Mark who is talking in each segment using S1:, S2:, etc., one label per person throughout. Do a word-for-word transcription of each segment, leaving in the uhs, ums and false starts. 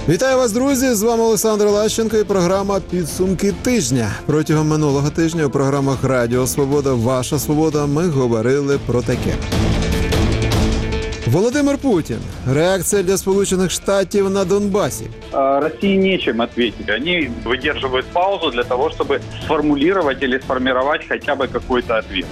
S1: Вітаю вас, друзі! З вами Олександр Лащенко і програма «Підсумки тижня». Протягом минулого тижня у програмах Радіо Свобода, Ваша Свобода ми говорили про таке. Володимир Путін. Реакція для Сполучених Штатів на Донбасі.
S2: России нечем ответить. Они выдерживают паузу для того, чтобы сформулировать или сформировать хотя бы какой-то ответ.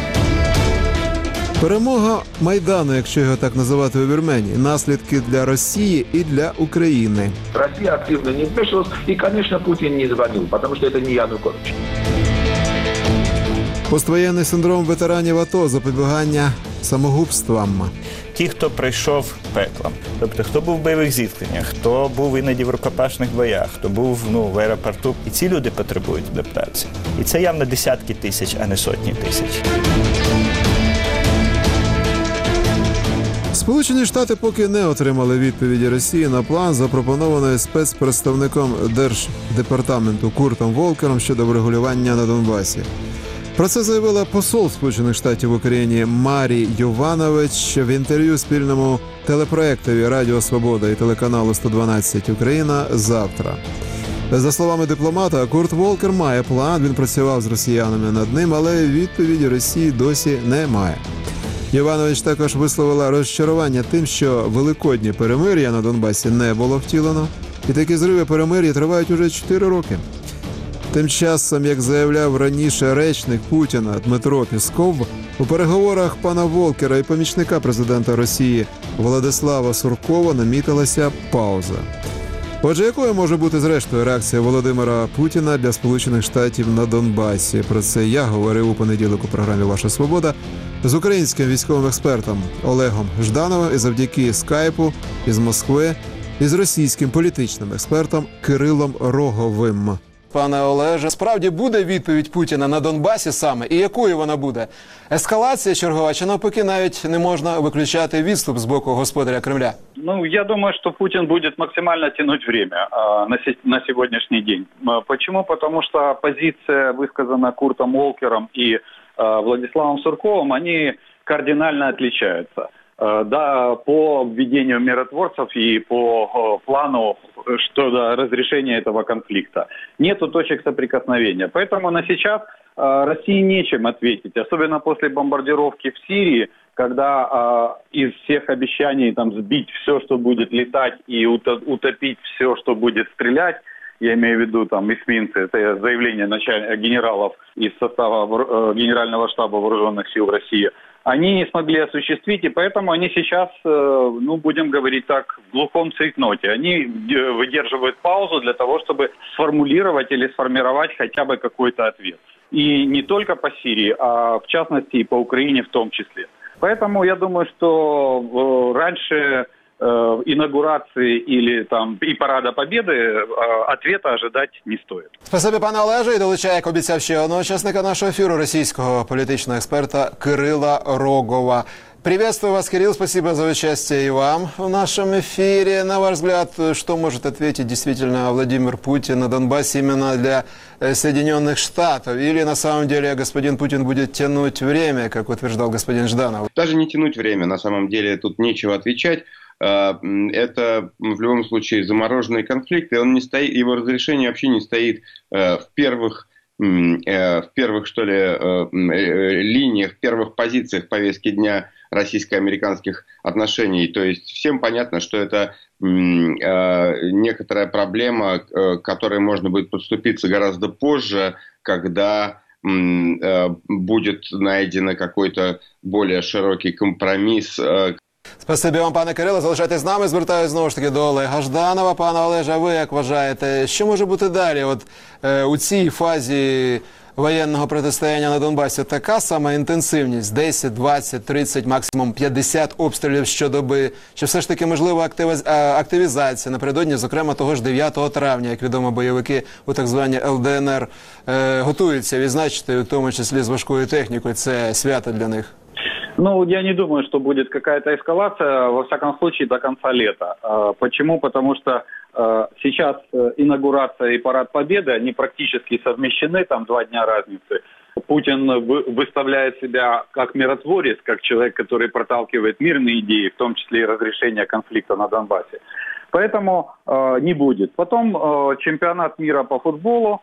S1: Перемога Майдану, якщо його так називати у Вірменії, наслідки для Росії і для України.
S3: Россия активно не вмешивалась, и, конечно, Путин не звонил, потому что это не Янукович.
S1: Поствоєнний синдром ветеранів АТО, запобігання самогубствам.
S4: Ті, хто пройшов пеклом, тобто хто був в бойових зіткненнях, хто був іноді в рукопашних боях, хто був ну, в аеропорту, і ці люди потребують адаптації. І це явно десятки тисяч, а не сотні тисяч.
S1: Сполучені Штати поки не отримали відповіді Росії на план, запропонований спецпредставником Держдепартаменту Куртом Волкером щодо врегулювання на Донбасі. Про це заявила посол Сполучених Штатів в Україні Марі Йованович в інтерв'ю спільному телепроектові Радіо Свобода і телеканалу сто дванадцять Україна завтра. За словами дипломата, Курт Волкер має план, він працював з росіянами над ним, але відповіді Росії досі немає. Йованович також висловила розчарування тим, що великоднє перемир'я на Донбасі не було втілено, і такі зриви перемир'я тривають уже чотири роки. Тим часом, як заявляв раніше речник Путіна Дмитро Пісков, у переговорах пана Волкера і помічника президента Росії Владислава Суркова намітилася пауза. Отже, якою може бути зрештою реакція Володимира Путіна для Сполучених Штатів на Донбасі? Про це я говорив у понеділок у програмі «Ваша Свобода» з українським військовим експертом Олегом Ждановим і завдяки скайпу із Москви із російським політичним експертом Кирилом Роговим. Пане Олеже, справді буде відповідь Путіна на Донбасі саме? І якою вона буде? Ескалація чергова, чи навпаки навіть не можна виключати відступ з боку господаря Кремля?
S2: Ну, я думаю, что Путин будет максимально тянуть время а, на, се- на сегодняшний день. А, почему? Потому что позиция, высказанная Куртом Волкером и а, Владиславом Сурковым, они кардинально отличаются. А, да, по введению миротворцев и по а, плану что до разрешения этого конфликта. Нету точек соприкосновения. Поэтому на сейчас а, России нечем ответить, особенно после бомбардировки в Сирии, когда а, из всех обещаний там сбить все, что будет летать, и утопить все, что будет стрелять, я имею в виду там эсминцы, это заявление началь... генералов из состава э, Генерального штаба Вооруженных сил России, они не смогли осуществить, и поэтому они сейчас, э, ну, будем говорить так, в глухом цейтноте. Они выдерживают паузу для того, чтобы сформулировать или сформировать хотя бы какой-то ответ. И не только по Сирии, а в частности и по Украине в том числе. Поэтому я думаю, что э, раньше э, инаугурации или там и парада Победы э, ответа ожидать не стоит.
S1: Спасибі, пане Олеже, і долучаю, як обіцяв, ще одного учасника нашого ефіру, російського політичного експерта Кирила Рогова. Приветствую вас, Кирилл, спасибо за участие и вам в нашем эфире. На ваш взгляд, что может ответить действительно Владимир Путин на Донбассе именно для Соединенных Штатов? Или на самом деле господин Путин будет тянуть время, как утверждал господин Жданов?
S5: Даже не тянуть время, на самом деле тут нечего отвечать. Это в любом случае замороженный конфликт, и он не стоит, его разрешение вообще не стоит в первых в первых, что ли, линиях, в первых позициях повестки дня российско-американских отношений. То есть всем понятно, что это некоторая проблема, к которой можно будет подступиться гораздо позже, когда будет найден какой-то более широкий компромисс.
S1: Спасибі вам, пане Кирило. Залишайтесь з нами. Звертаюся знову ж таки до Олега Жданова. Пане Олеже, а ви як вважаєте, що може бути далі? От е, у цій фазі воєнного протистояння на Донбасі така сама інтенсивність, десять, двадцять, тридцять, максимум п'ятдесят обстрілів щодоби, чи все ж таки можлива активізація напередодні, зокрема того ж дев'ятого травня, як відомо, бойовики у так званій ел де ен ер е, готуються відзначити, в тому числі з важкою технікою, це свято для них?
S2: Ну, я не думаю, что будет какая-то эскалация, во всяком случае, до конца лета. Почему? Потому что сейчас инаугурация и парад Победы, они практически совмещены, там два дня разницы. Путин выставляет себя как миротворец, как человек, который проталкивает мирные идеи, в том числе и разрешение конфликта на Донбассе. Поэтому э, не будет. Потом э, чемпионат мира по футболу,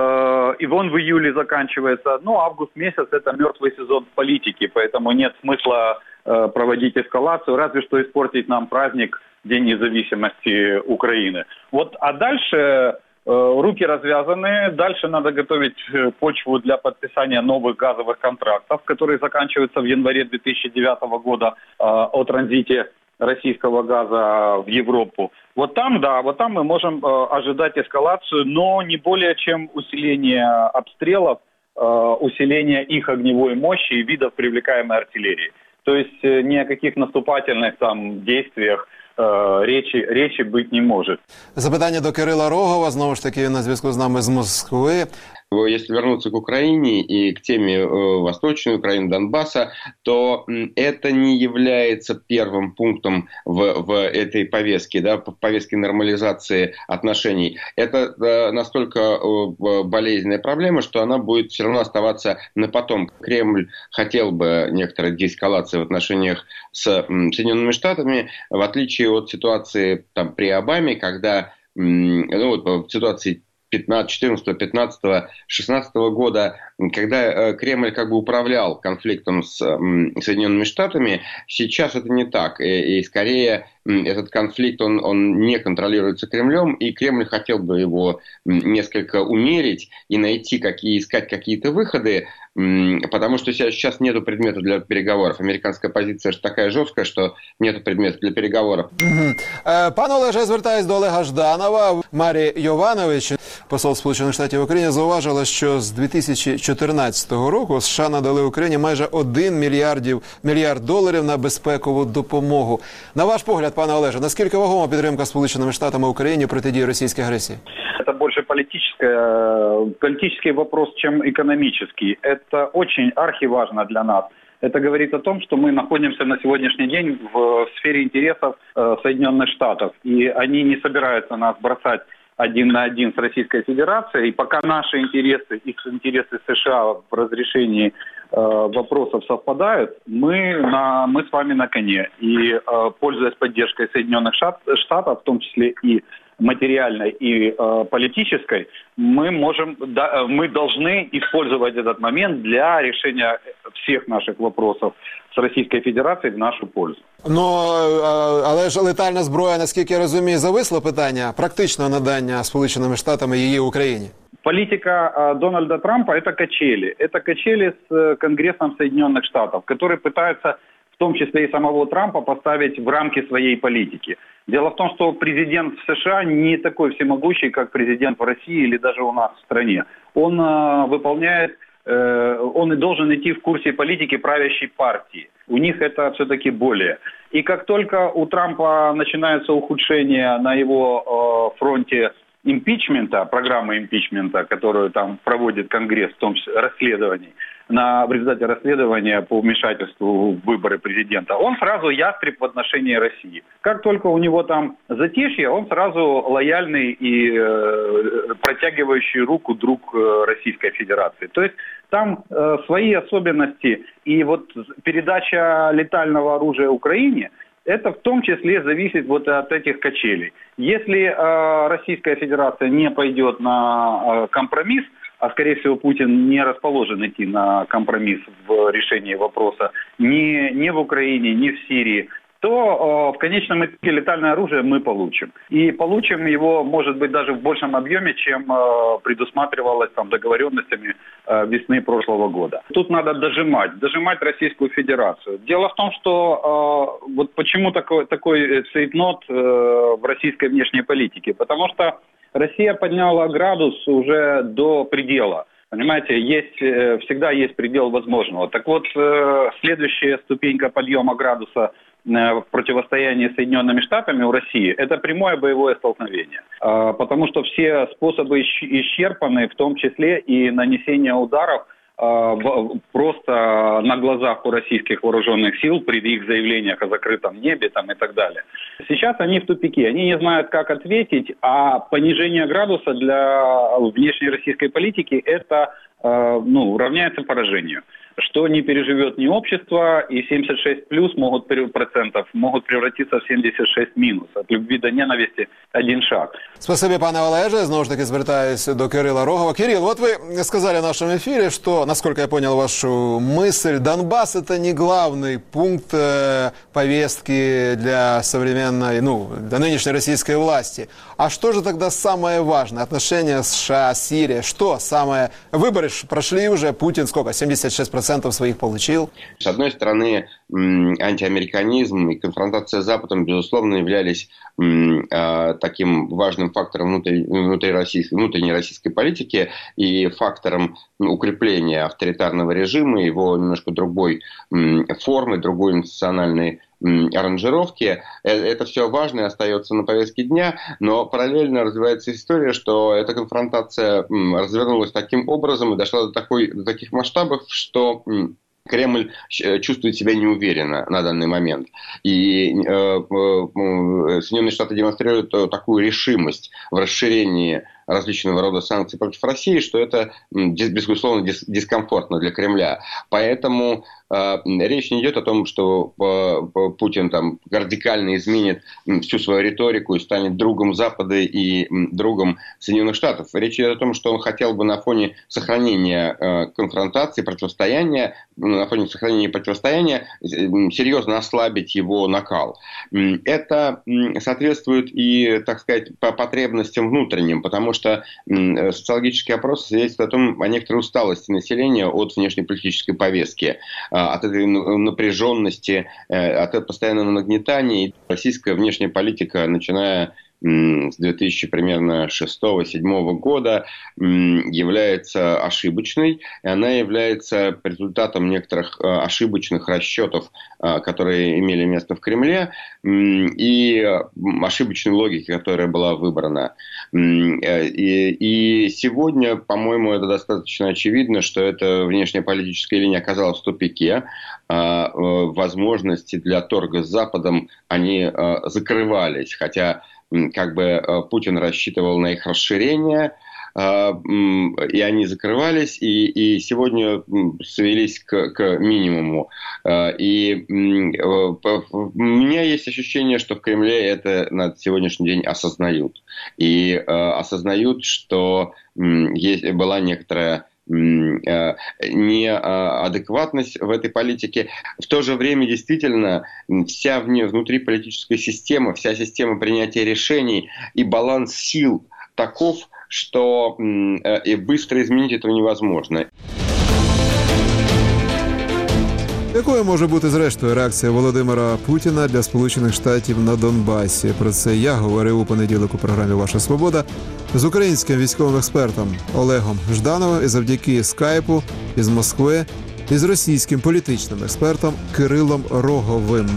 S2: э, и он в июле заканчивается. Ну, август месяц – это мертвый сезон в политике, поэтому нет смысла э, проводить эскалацию, разве что испортить нам праздник День независимости Украины. Вот, а дальше... Руки развязаны. Дальше надо готовить почву для подписания новых газовых контрактов, которые заканчиваются в январе две тысячи девятого года о транзите российского газа в Европу. Вот там, да, вот там мы можем ожидать эскалацию, но не более чем усиление обстрелов, усиление их огневой мощи и видов привлекаемой артиллерии. То есть ни о каких наступательных там действиях Речі, речі бути не може.
S1: Запитання до Кирила Рогова, знову ж таки, на зв'язку з нами з Москви.
S5: Если вернуться к Украине и к теме Восточной Украины, Донбасса, то это не является первым пунктом в, в этой повестке, да, в повестке нормализации отношений. Это да, настолько болезненная проблема, что она будет все равно оставаться на потом. Кремль хотел бы некоторой деэскалации в отношениях с Соединенными Штатами, в отличие от ситуации там, при Обаме, когда ну, вот, в ситуации четырнадцатого, пятнадцатого, шестнадцатого года, когда Кремль как бы управлял конфликтом с Соединенными Штатами, сейчас это не так. И, и скорее этот конфликт, он, он не контролируется Кремлем, и Кремль хотел бы его несколько умерить и найти, какие, искать какие-то выходы, потому что сейчас нету предмета для переговоров. Американская позиция же такая жесткая, что нету предмета для переговоров.
S1: Пане Олеже, я звертаюсь до Олега Жданова. Марі Йованович, посол Сполучених Штатів в Україні, зауважила, що з дві тисячі чотирнадцятого року США надали Україні майже один мільярдів, мільярд доларів на безпекову допомогу. На ваш погляд, пане Олеже, наскільки вагома підтримка Сполученими Штатами Україні протидії російській агресії?
S2: Это больше политический вопрос, чем экономический. Это очень архиважно для нас. Это говорит о том, что мы находимся на сегодняшний день в сфере интересов Соединенных Штатов. И они не собираются нас бросать один на один с Российской Федерацией. И пока наши интересы, их интересы США в разрешении э, вопросов совпадают, мы, на, мы с вами на коне. И э, пользуясь поддержкой Соединенных Штатов, в том числе и материальной и э, политической, мы можем, да, мы должны использовать этот момент для решения всех наших вопросов с Российской Федерацией в нашу пользу.
S1: Ну, але ж летальна зброя, наскільки я розумію, зависло питання практичного надання Сполученими Штатами її Україні.
S2: Политика э, Дональда Трампа – это качели. Это качели с э, Конгрессом Соединенных Штатов, который пытается в том числе и самого Трампа поставить в рамки своей политики. Дело в том, что президент в США не такой всемогущий, как президент в России или даже у нас в стране. Он э, выполняет, э, он и должен идти в курсе политики правящей партии. У них это все-таки более. И как только у Трампа начинается ухудшение на его э, фронте импичмента, программы импичмента, которую там проводит Конгресс, в том числе расследований, на, в результате расследования по вмешательству в выборы президента, он сразу ястреб в отношении России. Как только у него там затишье, он сразу лояльный и э, протягивающий руку друг э, Российской Федерации. То есть там э, свои особенности. И вот передача летального оружия Украине, это в том числе зависит вот от этих качелей. Если э, Российская Федерация не пойдет на э, компромисс, а скорее всего Путин не расположен идти на компромисс в решении вопроса ни, ни в Украине, ни в Сирии, то э, в конечном итоге летальное оружие мы получим. И получим его, может быть, даже в большем объеме, чем э, предусматривалось там, договоренностями э, весны прошлого года. Тут надо дожимать, дожимать Российскую Федерацию. Дело в том, что э, вот почему такой, такой цейтнот э, в российской внешней политике. Потому что Россия подняла градус уже до предела. Понимаете, есть, всегда есть предел возможного. Так вот, следующая ступенька подъема градуса в противостоянии с Соединенными Штатами у России – это прямое боевое столкновение. Потому что все способы исчерпаны, в том числе и нанесение ударов просто на глазах у российских вооруженных сил при их заявлениях о закрытом небе там, и так далее. Сейчас они в тупике, они не знают, как ответить, а понижение градуса для внешней российской политики это ну, равняется поражению. что не переживет ни общество, и семьдесят шесть плюс могут, процентов могут превратиться в семьдесят шесть минус. От любви до ненависти один шаг.
S1: Спасибі, пане Олеже. Знову ж таки звертаюсь до Кирила Рогова. Кирилл, вот вы сказали в нашем эфире, что, насколько я понял вашу мысль, Донбасс – это не главный пункт э, повестки для современной, ну, для нынешней российской власти. А что же тогда самое важное? Отношения США, Сирия? Что самое? Выборы прошли уже, Путин сколько? семьдесят шесть процентов своих получил?
S5: С одной стороны, антиамериканизм и конфронтация с Западом, безусловно, являлись таким важным фактором внутри, внутри российской, внутренней российской политики и фактором укрепления авторитарного режима, его немножко другой формы, другой национальной аранжировки. Это все важно и остается на повестке дня, но параллельно развивается история, что эта конфронтация развернулась таким образом и дошла до, такой, до таких масштабов, что Кремль чувствует себя неуверенно на данный момент. И э, э, Соединенные Штаты демонстрируют такую решимость в расширении различного рода санкций против России, что это, безусловно, дис- дискомфортно для Кремля. Поэтому э, речь не идет о том, что э, Путин там радикально изменит всю свою риторику и станет другом Запада и другом Соединенных Штатов. Речь идет о том, что он хотел бы на фоне сохранения э, конфронтации, противостояния, на фоне сохранения противостояния серьезно ослабить его накал. Это соответствует и, так сказать, по потребностям внутренним, потому что что социологические опросы свидетельствуют о том, о некоторой усталости населения от внешнеполитической повестки, от этой напряженности, от этого постоянного нагнетания. Российская внешняя политика, начиная с две тысячи примерно шестого-седьмого года, является ошибочной, и она является результатом некоторых ошибочных расчетов, которые имели место в Кремле, и ошибочной логики, которая была выбрана. И, и сегодня, по-моему, это достаточно очевидно, что эта внешнеполитическая линия оказалась в тупике. Возможности для торга с Западом, они закрывались, хотя как бы Путин рассчитывал на их расширение, и они закрывались, и, и сегодня свелись к, к минимуму. И у меня есть ощущение, что в Кремле это на сегодняшний день осознают. И осознают, что есть, была некоторая неадекватность в этой политике. В то же время действительно вся внутриполитическая система, вся система принятия решений и баланс сил таков, что и быстро изменить этого невозможно.
S1: Якою може бути, зрештою, реакція Володимира Путіна для Сполучених Штатів на Донбасі? Про це я говорив у понеділок у програмі «Ваша свобода» з українським військовим експертом Олегом Ждановим і завдяки скайпу із Москви із російським політичним експертом Кирилом Роговим.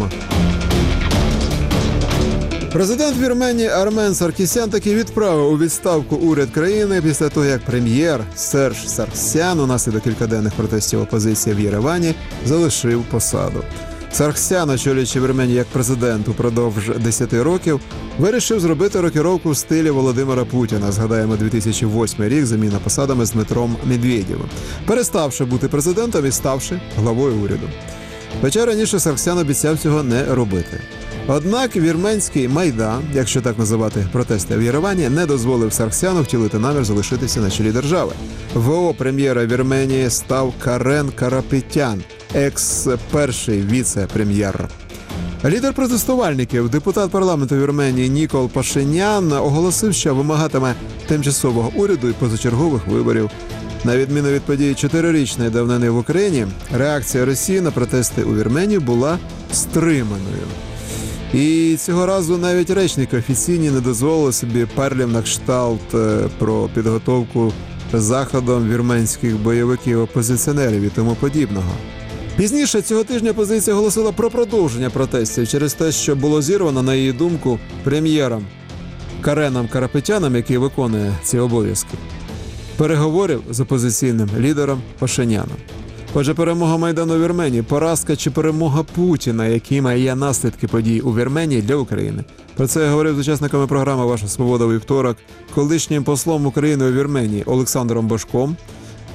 S1: Президент Вірменії Армен Саркісян таки відправив у відставку уряд країни після того, як прем'єр Серж Сарксян унаслідок кількаденних протестів опозиції в Єревані залишив посаду. Сарксян, очолюючи Вірменію як президент упродовж десяти років, вирішив зробити рокіровку в стилі Володимира Путіна. Згадаємо дві тисячі восьмий рік, заміна посадами з Дмитром Медведєвим, переставши бути президентом і ставши главою уряду. Хоча раніше Сарксян обіцяв цього не робити. Однак вірменський Майдан, якщо так називати протести в Єревані, не дозволив Сарксяну втілити намір залишитися на чолі держави. ВО прем'єра Вірменії став Карен Карапетян, екс-перший віце-прем'єр. Лідер протестувальників, депутат парламенту Вірменії Нікол Пашинян оголосив, що вимагатиме тимчасового уряду і позачергових виборів. На відміну від подій чотирирічної давнини в Україні, реакція Росії на протести у Вірменії була стриманою. І цього разу навіть речники офіційні не дозволили собі перлів на кшталт про підготовку заходом вірменських бойовиків-опозиціонерів і тому подібного. Пізніше цього тижня опозиція оголосила про продовження протестів через те, що було зірвано, на її думку, прем'єром Кареном Карапетяном, який виконує ці обов'язки, переговорів з опозиційним лідером Пашиняном. Отже, перемога Майдану у Вірменії, поразка чи перемога Путіна, які має наслідки подій у Вірменії для України. Про це я говорив з учасниками програми «Ваша свобода» у вівторок, колишнім послом України у Вірменії Олександром Божком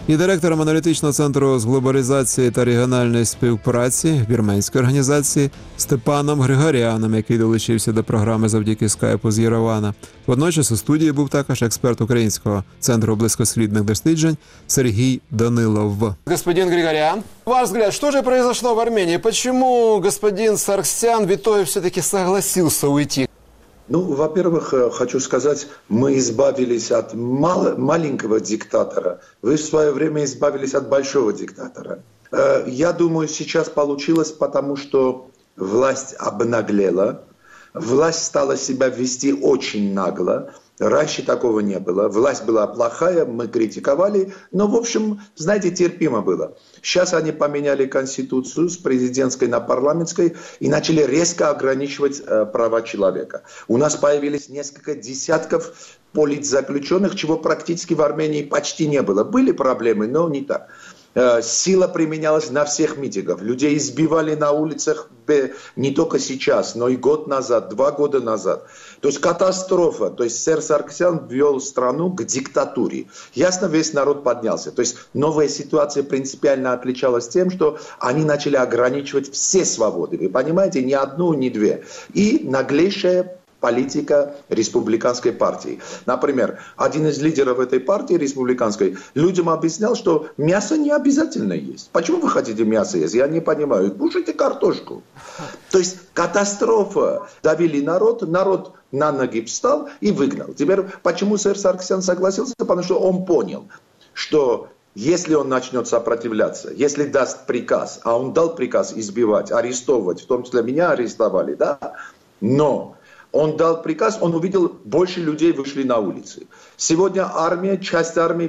S1: і директором аналітичного центру з глобалізації та регіональної співпраці вірменської організації Степаном Григоряном, який долучився до програми завдяки скайпу з Єревана. Водночас у студії був також експерт Українського центру близькосхідних досліджень Сергій Данилов. Господин Григорян, ваш взгляд, что же произошло в Армении? Почему господин Саргсян в итоге все-таки согласился уйти?
S6: Ну, во-первых, хочу сказать, мы избавились от мал- маленького диктатора. Вы в свое время избавились от большого диктатора. Я думаю, сейчас получилось, потому что власть обнаглела, власть стала себя вести очень нагло. Раньше такого не было. Власть была плохая, мы критиковали, но, в общем, знаете, терпимо было. Сейчас они поменяли конституцию с президентской на парламентской и начали резко ограничивать э, права человека. У нас появились несколько десятков политзаключенных, чего практически в Армении почти не было. Были проблемы, но не так. Сила применялась на всех митингах. Людей избивали на улицах не только сейчас, но и год назад, два года назад. То есть катастрофа. То есть сэр Саргсян ввел страну к диктатуре. Ясно, весь народ поднялся. То есть новая ситуация принципиально отличалась тем, что они начали ограничивать все свободы. Вы понимаете, ни одну, ни две. И наглейшая политика республиканской партии. Например, один из лидеров этой партии республиканской людям объяснял, что мясо не обязательно есть. Почему вы хотите мясо есть? Я не понимаю. Кушайте картошку. То есть катастрофа. Давили народ, народ на ноги встал и выгнал. Теперь почему сэр Саргсян согласился? Потому что он понял, что если он начнет сопротивляться, если даст приказ, а он дал приказ избивать, арестовывать, в том числе меня арестовали, да, но он дал приказ, он увидел, больше людей вышли на улицы. Сегодня армия, часть армии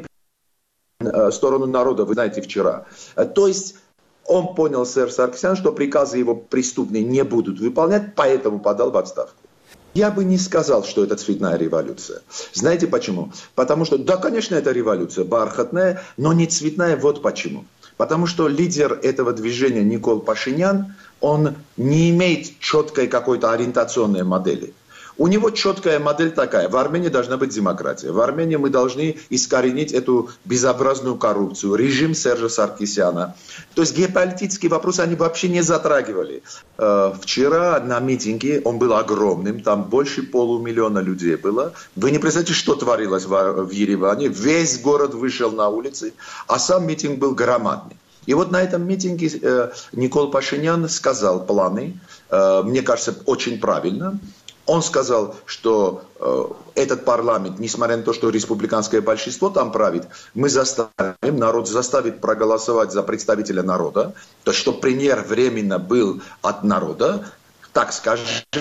S6: в сторону народа, вы знаете, вчера. То есть он понял, сэр Саргсян, что приказы его преступные не будут выполнять, поэтому подал в отставку. Я бы не сказал, что это цветная революция. Знаете почему? Потому что, да, конечно, это революция бархатная, но не цветная, вот почему. Потому что лидер этого движения Никол Пашинян, он не имеет четкой какой-то ориентационной модели. У него четкая модель такая. В Армении должна быть демократия. В Армении мы должны искоренить эту безобразную коррупцию. Режим Сержа Саркисяна. То есть геополитические вопросы они вообще не затрагивали. Вчера на митинге, он был огромным, там больше полумиллиона людей было. Вы не представляете, что творилось в Ереване. Весь город вышел на улицы, а сам митинг был громадный. И вот на этом митинге э, Никол Пашинян сказал планы, э, мне кажется, очень правильно. Он сказал, что э, этот парламент, несмотря на то, что республиканское большинство там правит, мы заставим, народ заставит проголосовать за представителя народа, то есть, чтобы премьер временно был от народа, так скажем,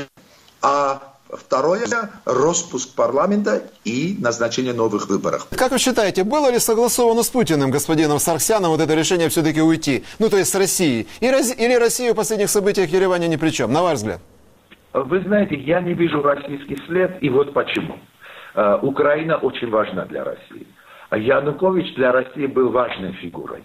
S6: а второе – распуск парламента и назначение новых выборов.
S1: Как вы считаете, было ли согласовано с Путиным, господином Саргсяном, вот это решение все-таки уйти? Ну, то есть с Россией. Или Россия в последних событиях в Ереване ни при чем, на ваш взгляд?
S3: Вы знаете, я не вижу российский след, и вот почему. Украина очень важна для России. Янукович для России был важной фигурой.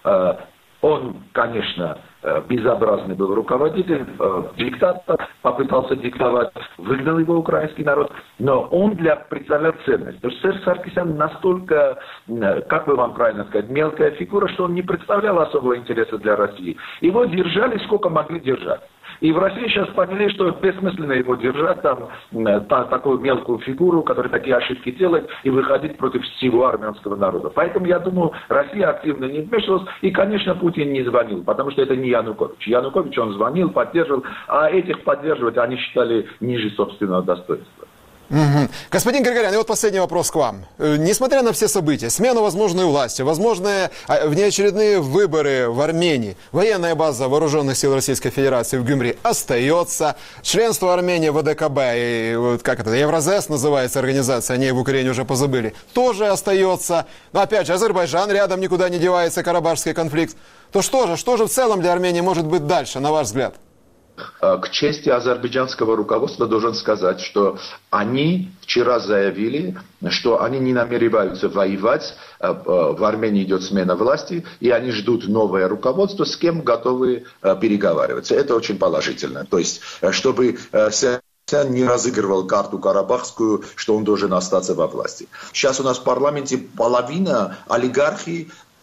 S3: Он, конечно, безобразный был руководитель, диктатор, попытался диктовать, выгнал его украинский народ, но он для представлял ценность. То есть сэр Саркисян настолько, как бы вам правильно сказать, мелкая фигура, что он не представлял особого интереса для России. Его держали сколько могли держать. И в России сейчас поняли, что бессмысленно его держать, там, та, такую мелкую фигуру, которая такие ошибки делает, и выходить против всего армянского народа. Поэтому, я думаю, Россия активно не вмешивалась, и, конечно, Путин не звонил, потому что это не Янукович. Янукович, он звонил, поддерживал, а этих поддерживать они считали ниже собственного достоинства.
S1: Угу. Господин Григорян, и вот последний вопрос к вам. Несмотря на все события, смену возможной власти, возможные внеочередные выборы в Армении, военная база Вооруженных сил Российской Федерации в Гюмри остается, членство Армении в АДКБ, и, как это, Евразес называется организация, они в Украине уже позабыли, тоже остается. Но опять же, Азербайджан рядом никуда не девается, карабахский конфликт. То что же, что же в целом для Армении может быть дальше, на ваш взгляд?
S6: К чести азербайджанского руководства должен сказать, что они вчера заявили, что они не намереваются воевать, в Армении идет смена власти, и они ждут новое руководство, с кем готовы переговариваться. Это очень положительно. То есть, чтобы Саргсян не разыгрывал карту карабахскую, что он должен остаться во власти. Сейчас у нас в парламенте половина олигархий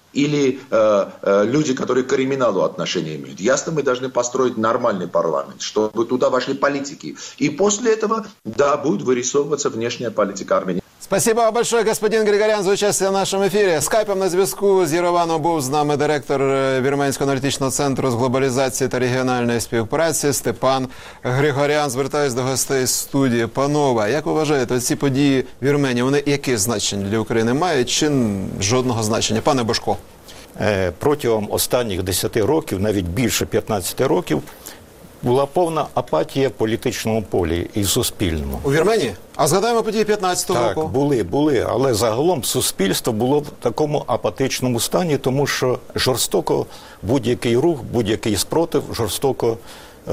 S6: или э, э, люди, которые к криминалу отношения имеют. Ясно, мы должны построить нормальный парламент, чтобы туда вошли политики. И после этого, да, будет вырисовываться внешняя политика Армении.
S1: Спасибо вам большое, господин Григорян, за участие в нашому ефірі. Скайпом на зв'язку з Єревану був з нами директор Вірменського аналітичного центру з глобалізації та регіональної співпраці Степан Григорян. Звертаюсь до гостей з студії. Панове, як ви вважаєте, ці події в Вірменії, вони яке значення для України мають чи жодного значення? Пане Божко.
S7: Протягом останніх десяти років, навіть більше п'ятнадцяти років, була повна апатія в політичному полі і в суспільному.
S1: У Вірменії? А згадаємо події п'ятнадцятого року.
S7: Так, були, були, але загалом суспільство було в такому апатичному стані, тому що жорстоко будь-який рух, будь-який спротив жорстоко е,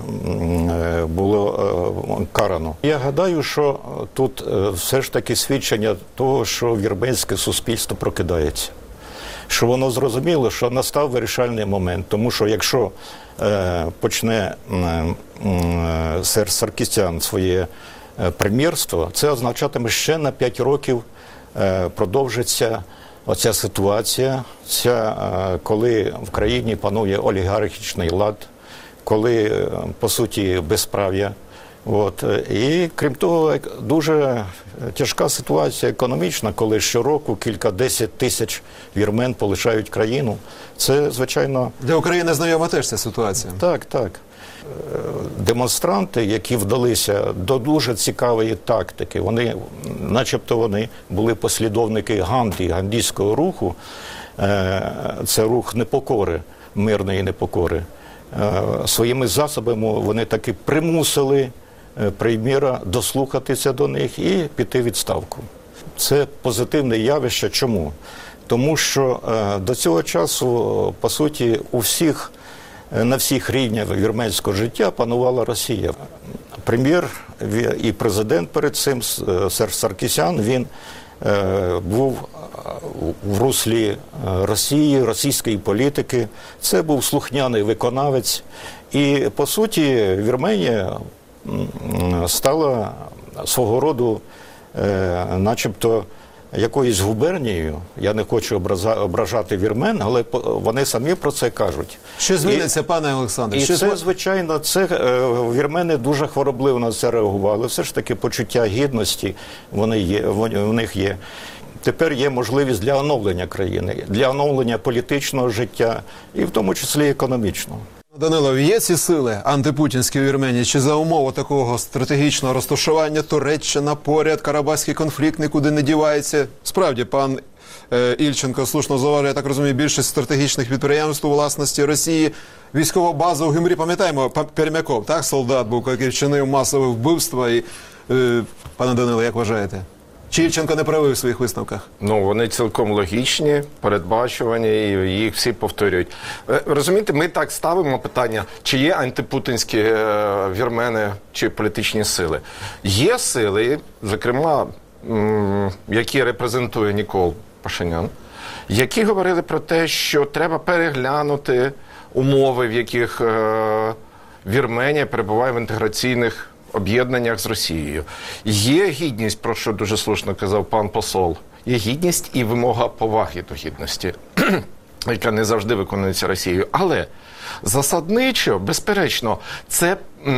S7: е, було е, карано. Я гадаю, що тут е, все ж таки свідчення того, що вірменське суспільство прокидається. Що воно зрозуміло, що настав вирішальний момент, тому що якщо е, почне е, е, сер Саркісян своє е, прем'єрство, це означатиме, ще на п'ять років е, продовжиться оця ситуація, ця, е, коли в країні панує олігархічний лад, коли, е, по суті, безправ'я. От. І, крім того, дуже тяжка ситуація економічна, коли щороку кілька-десять тисяч вірмен полишають країну. Це, звичайно...
S1: Для України знайома теж ця ситуація.
S7: Так, так. Демонстранти, які вдалися до дуже цікавої тактики, вони, начебто вони були послідовники Ганді, гандійського руху, це рух непокори, мирної непокори. Своїми засобами вони таки примусили прем'єра дослухатися до них і піти в відставку. Це позитивне явище. Чому? Тому що е, до цього часу, по суті, у всіх, на всіх рівнях вірменського життя панувала Росія. Прем'єр і президент перед цим, сер Саркісян, він е, був в руслі Росії, російської політики. Це був слухняний виконавець. І, по суті, Вірменія стала свого роду е, начебто якоюсь губернією. Я не хочу образа, ображати вірмен, але вони самі про це кажуть.
S1: Що зміниться, і, пане Олександре?
S7: І
S1: Що
S7: це,
S1: зм...
S7: звичайно, це е, вірмени дуже хворобливо на це реагували. Все ж таки почуття гідності вони є, в них є. Тепер є можливість для оновлення країни, для оновлення політичного життя і в тому числі економічного.
S1: Данило, є ці сили антипутінські в Вірменії? Чи за умови такого стратегічного розташування Туреччина поряд, Карабахський конфлікт нікуди не дівається? Справді, пан е, Ільченко слушно зауважує, я так розумію, більшість стратегічних підприємств у власності Росії. Військова база у Гюмрі, пам'ятаємо, Пермяков, так, солдат був, який вчинив масове вбивство. І, е, пане Данило, як вважаєте? Чи Ільченко не правий у своїх висновках?
S8: Ну, вони цілком логічні, передбачувані, і їх всі повторюють. Розумієте, ми так ставимо питання, чи є антипутінські е, вірмени чи політичні сили. Є сили, зокрема, м, які репрезентує Нікол Пашинян, які говорили про те, що треба переглянути умови, в яких е, Вірменія перебуває в інтеграційних об'єднаннях з Росією. Є гідність, про що дуже слушно казав пан посол, є гідність і вимога поваги до гідності, яка не завжди виконується Росією. Але засадничо, безперечно, це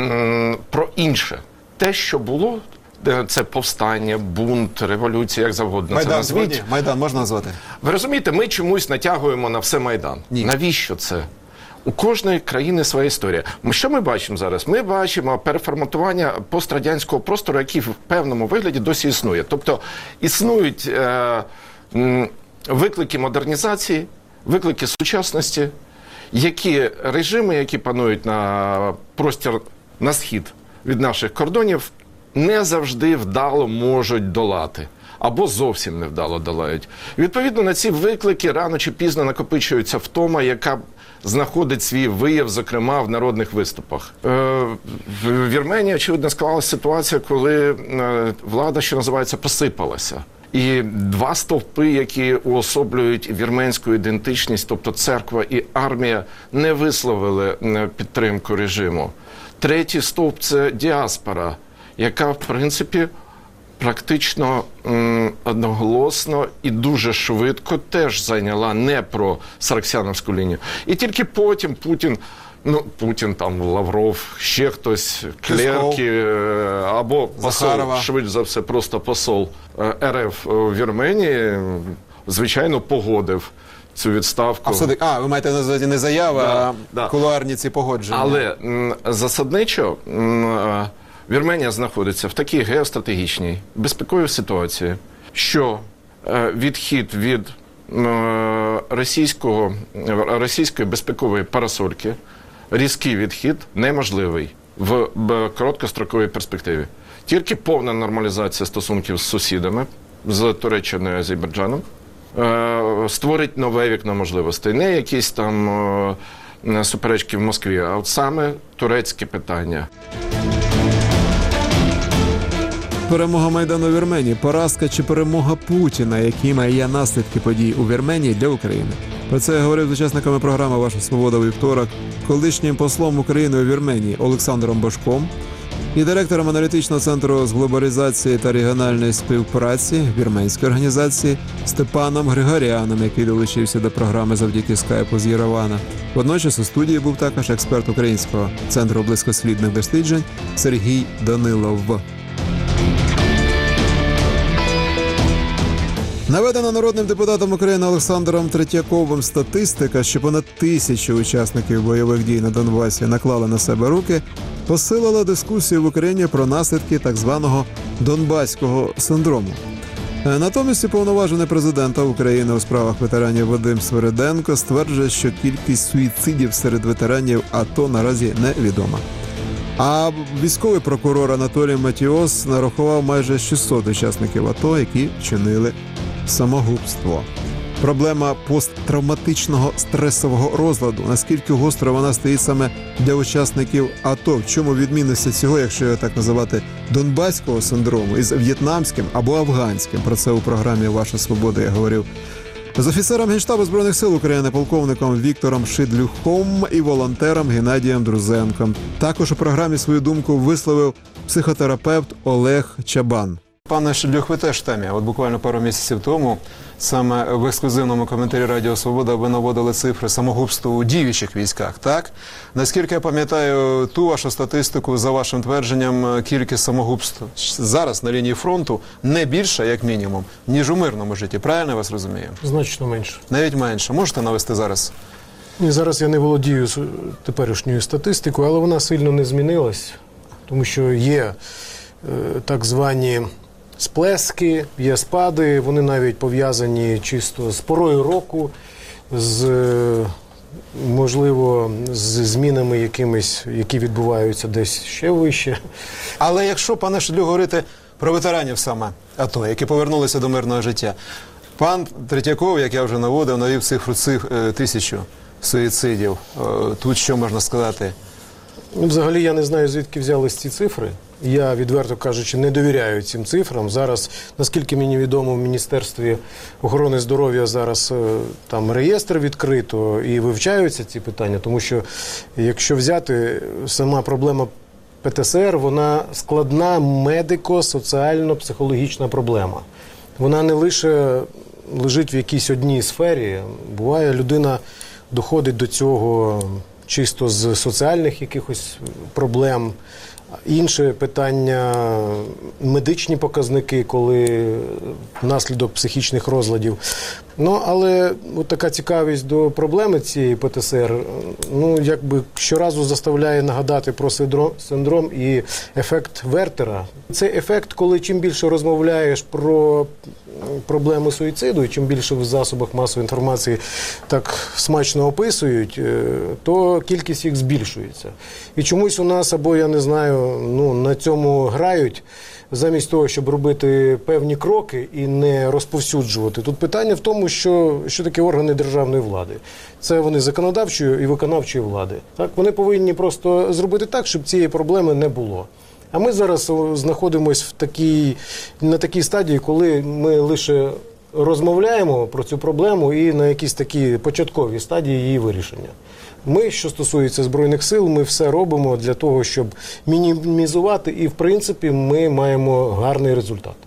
S8: м, про інше. Те, що було, це повстання, бунт, революція, як завгодно
S1: Майдан
S8: це назвіть.
S1: сьогодні? Майдан можна назвати?
S8: Ви розумієте, ми чомусь натягуємо на все Майдан.
S1: Ні.
S8: Навіщо це? У кожної країни своя історія. Що ми бачимо зараз? Ми бачимо переформатування пострадянського простору, який в певному вигляді досі існує. Тобто існують е, м, виклики модернізації, виклики сучасності, які режими, які панують на простір на схід від наших кордонів, не завжди вдало можуть долати. Або зовсім невдало долають. Відповідно, на ці виклики рано чи пізно накопичується втома, яка знаходить свій вияв, зокрема, в народних виступах. Е, в Вірменії, очевидно, склалася ситуація, коли е, влада, що називається, посипалася. І два стовпи, які уособлюють вірменську ідентичність, тобто церква і армія, не висловили підтримку режиму. Третій стовп – це діаспора, яка, в принципі, практично м, одноголосно і дуже швидко теж зайняла не про Сарксяновську лінію. І тільки потім Путін, ну, Путін, там, Лавров, ще хтось, Клерки, е, або посол,
S1: Захарова.
S8: швидше за все, просто посол е, РФ в Вірменії, звичайно, погодив цю відставку.
S1: А, все-таки- а, ви маєте на увазі не заяви,
S8: Да,
S1: а
S8: да.
S1: кулуарні ці погодження.
S8: Але м, засадничо м, е, Вірменія знаходиться в такій геостратегічній безпековій ситуації, що е, відхід від е, російського, російської безпекової парасольки, різкий відхід неможливий в б- короткостроковій перспективі. Тільки повна нормалізація стосунків з сусідами, з Туреччиною і Азербайджаном, е, створить нове вікно можливостей. Не якісь там е, суперечки в Москві, а от саме турецьке питання.
S1: Перемога Майдану в Вірменії, поразка чи перемога Путіна, які має наслідки подій у Вірменії для України. Про це я говорив з учасниками програми «Ваша свобода» у вівторок, колишнім послом України у Вірменії Олександром Божком і директором аналітичного центру з глобалізації та регіональної співпраці вірменської організації Степаном Григоряном, який долучився до програми завдяки скайпу з Єревана. Водночас у студії був також експерт Українського центру близькосхідних досліджень Сергій Данилов. Наведена народним депутатом України Олександром Третьяковим статистика, що понад тисячу учасників бойових дій на Донбасі наклали на себе руки, посилила дискусію в Україні про наслідки так званого Донбаського синдрому. Е, Натомість уповноважений президента України у справах ветеранів Вадим Свириденко стверджує, що кількість суїцидів серед ветеранів АТО наразі невідома. А військовий прокурор Анатолій Матіос нарахував майже шістсот учасників АТО, які вчинили самогубство. Проблема посттравматичного стресового розладу. Наскільки гостро вона стоїть саме для учасників АТО? В чому відмінності цього, якщо його так називати, донбаського синдрому із в'єтнамським або афганським? Про це у програмі «Ваша свобода» я говорив з офіцером Генштабу Збройних сил України, полковником Віктором Шидлюхом і волонтером Геннадієм Друзенком. Також у програмі свою думку висловив психотерапевт Олег Чабан. Пане Шидлюх, ви теж в темі. От буквально пару місяців тому саме в ексклюзивному коментарі Радіо Свобода ви наводили цифри самогубства у діючих військах, так? Наскільки я пам'ятаю ту вашу статистику, за вашим твердженням, кількість самогубств зараз на лінії фронту не більша, як мінімум, ніж у мирному житті. Правильно я вас розумію?
S9: Значно менше.
S1: Навіть менше. Можете навести зараз?
S9: Ні, зараз я не володію с- теперішньою статистикою, але вона сильно не змінилась, тому що є е, так звані сплески, є спади, вони навіть пов'язані чисто з порою року, з, е, можливо, з змінами якимись, які відбуваються десь ще вище.
S1: Але якщо, пане Шидлюк, говорити про ветеранів саме АТО, які повернулися до мирного життя, пан Третьяков, як я вже наводив, навів цифру циф, е, тисячу суїцидів. Е, Тут що можна сказати?
S9: Ну, взагалі я не знаю, звідки взялись ці цифри. Я, відверто кажучи, не довіряю цим цифрам. Зараз, наскільки мені відомо, в Міністерстві охорони здоров'я зараз е, там реєстр відкрито і вивчаються ці питання, тому що якщо взяти сама проблема ПТСР, вона складна медико-соціально-психологічна проблема. Вона не лише лежить в якійсь одній сфері. Буває, людина доходить до цього чисто з соціальних якихось проблем. Інше питання – медичні показники, коли внаслідок психічних розладів. Ну, але от така цікавість до проблеми цієї ПТСР, ну, якби щоразу заставляє нагадати про синдром, синдром і ефект Вертера. Це ефект, коли чим більше розмовляєш про проблеми суїциду, і чим більше в засобах масової інформації так смачно описують, то кількість їх збільшується. І чомусь у нас, або я не знаю, ну, на цьому грають, замість того, щоб робити певні кроки і не розповсюджувати. Тут питання в тому, що, що таке органи державної влади. Це вони законодавчої і виконавчої влади. Так? Вони повинні просто зробити так, щоб цієї проблеми не було. А ми зараз знаходимося в такій, на такій стадії, коли ми лише розмовляємо про цю проблему і на якійсь такій початковій стадії її вирішення. Ми, що стосується Збройних сил, ми все робимо для того, щоб мінімізувати, і, в принципі, ми маємо гарний результат.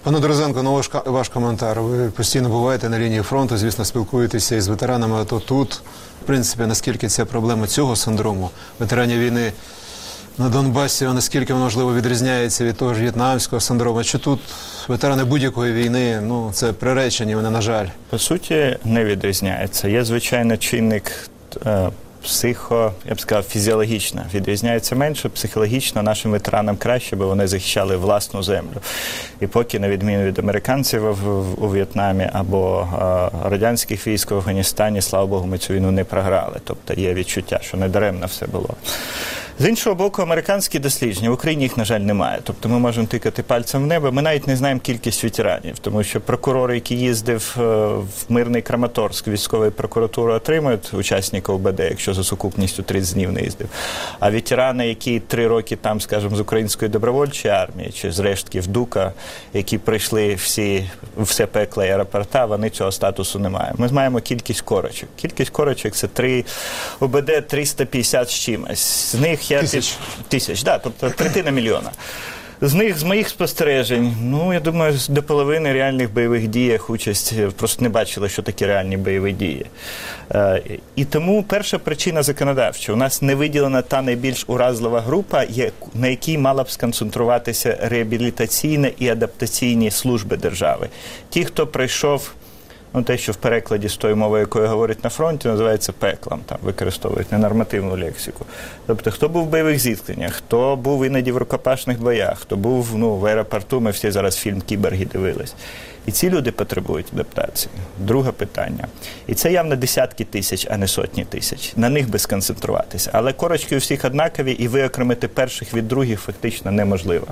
S1: Пане Дорозенко, ну ваш, ваш коментар. Ви постійно буваєте на лінії фронту, звісно, спілкуєтеся із ветеранами, а то тут, в принципі, наскільки ця проблема цього синдрому ветеранів війни на Донбасі, наскільки воно, можливо, відрізняється від того ж в'єтнамського синдрому? Чи тут ветерани будь-якої війни, ну, це приречені, вони, на жаль?
S4: По суті, не відрізняється. Є, звичайно, чинник е, психо, я б сказав, фізіологічно. Відрізняється менше, психологічно нашим ветеранам краще, бо вони захищали власну землю. І поки, на відміну від американців в, в, у В'єтнамі або е, радянських військ в Афганістані, слава Богу, ми цю війну не програли. Тобто є відчуття, що не даремно все було. З іншого боку, американські дослідження, в Україні їх, на жаль, немає. Тобто ми можемо тикати пальцем в небо, ми навіть не знаємо кількість ветеранів, тому що прокурор, який їздив в мирний Краматорськ, військової прокуратури отримують учасників ОБД, якщо за сукупністю тридцять днів не їздив. А ветерани, які три роки там, скажімо, з Української добровольчої армії, чи з рештків ДУКа, які пройшли всі, все пекло і аеропорта, вони цього статусу не мають. Ми маємо кількість корочок. Кількість корочок – це три ОБД триста п'ятдесят з чимось. З них я
S1: Тисяч.
S4: Під... Тисяч, да, тобто третина мільйона. З них, з моїх спостережень, ну, я думаю, до половини реальних бойових діях участь просто не бачили, що такі реальні бойові дії. Е, і тому перша причина законодавча. У нас не виділена та найбільш уразлива група, на якій мала б сконцентруватися реабілітаційні і адаптаційні служби держави. Ті, хто пройшов, ну, те, що в перекладі з тою мовою, якою говорять на фронті, називається пеклом, там використовують ненормативну лексику. Тобто, хто був в бойових зіткненнях, хто був іноді в рукопашних боях, хто був, ну, в аеропорту, ми всі зараз фільм «Кіборги» дивились. І ці люди потребують адаптації. Друге питання. І це явно десятки тисяч, а не сотні тисяч. На них би сконцентруватися. Але корочки у всіх однакові, і виокремити перших від других фактично неможливо.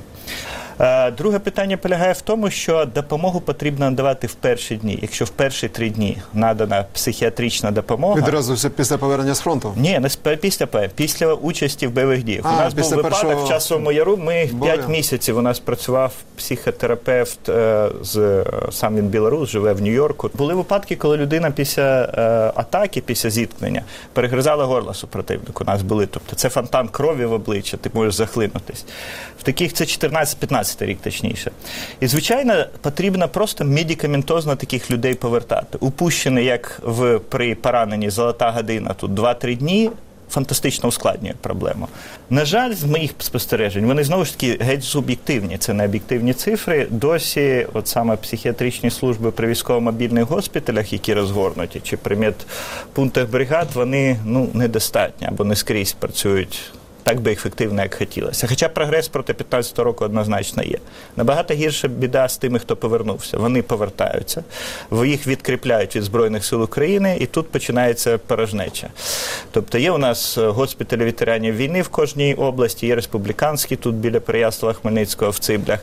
S4: Друге питання полягає в тому, що допомогу потрібно надавати в перші дні. Якщо в перші три дні надана психіатрична допомога...
S1: Відразу все після повернення з фронту?
S4: Ні, не після, після участі в бойових діях.
S1: А,
S4: у нас був випадок
S1: першого...
S4: в Часовому Яру, ми
S1: Бою.
S4: п'ять місяців у нас працював психотерапевт, е, з, сам він білорус, живе в Нью-Йорку. Були випадки, коли людина після е, атаки, після зіткнення перегризала горло супротивнику. У нас були. Тобто це фонтан крові в обличчя, ти можеш захлинутись. В таких це чотирнадцять-п'ятнадцятий рік, точніше. І, звичайно, потрібно просто медикаментозно таких людей повертати. Упущений, як в, при пораненні золота година, тут два-три дні, фантастично ускладнює проблему. На жаль, з моїх спостережень, вони знову ж таки геть суб'єктивні, це не об'єктивні цифри. Досі от саме психіатричні служби при військово-мобільних госпіталях, які розгорнуті, чи при медпунктах бригад, вони, ну, недостатні або не скрізь працюють так би ефективно, як хотілося. Хоча прогрес проти п'ятнадцятого року однозначно є. Набагато гірша біда з тими, хто повернувся. Вони повертаються, їх відкріпляють від Збройних сил України, і тут починається порожнеча. Тобто є у нас госпіталі ветеранів війни в кожній області, є республіканські тут біля Переяслава-Хмельницького в Циблях,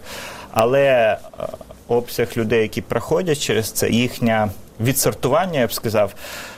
S4: але обсяг людей, які проходять через це, їхнє відсортування, я б сказав,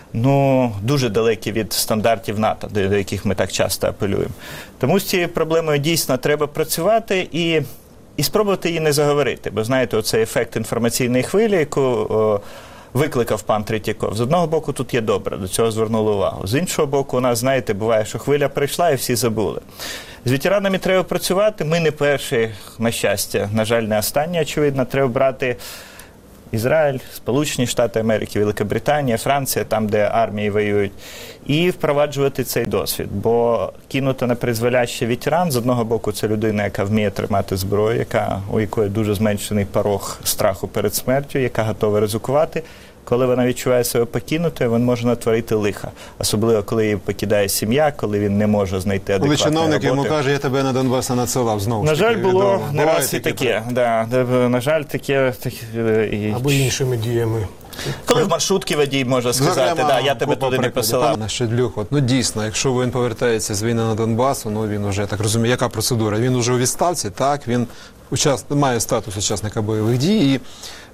S4: ну, дуже далекі від стандартів НАТО, до, до яких ми так часто апелюємо. Тому з цією проблемою дійсно треба працювати і, і спробувати її не заговорити. Бо, знаєте, оцей ефект інформаційної хвилі, яку о, викликав пан Третьяков. З одного боку, тут є добре, до цього звернули увагу. З іншого боку, у нас, знаєте, буває, що хвиля прийшла і всі забули. З ветеранами треба працювати. Ми не перші, на щастя, на жаль, не останні, очевидно. Треба брати Ізраїль, Сполучені Штати Америки, Великобританія, Франція, там, де армії воюють, і впроваджувати цей досвід. Бо кинуто на призволяще ветеран, з одного боку, це людина, яка вміє тримати зброю, яка, у якої дуже зменшений порог страху перед смертю, яка готова ризикувати. Коли вона відчуває себе покинутою, він може натворити лиха. Особливо, коли її покидає сім'я, коли він не може знайти адекватної роботи.
S1: Коли чиновник йому каже, я тебе на Донбас надсилав, знову
S4: ж таки. На жаль, було не раз і
S1: таке.
S4: таке. Да, на жаль, таке... І...
S9: Або іншими діями.
S4: Коли в маршрутці водій може сказати, да, я тебе туди не посилав.
S1: Пане Щедлюк, от, ну дійсно, якщо він повертається з війни на Донбас, ну він вже, так розумію, яка процедура? Він вже у відставці, так, він учас... має статус учасника бойових дій, і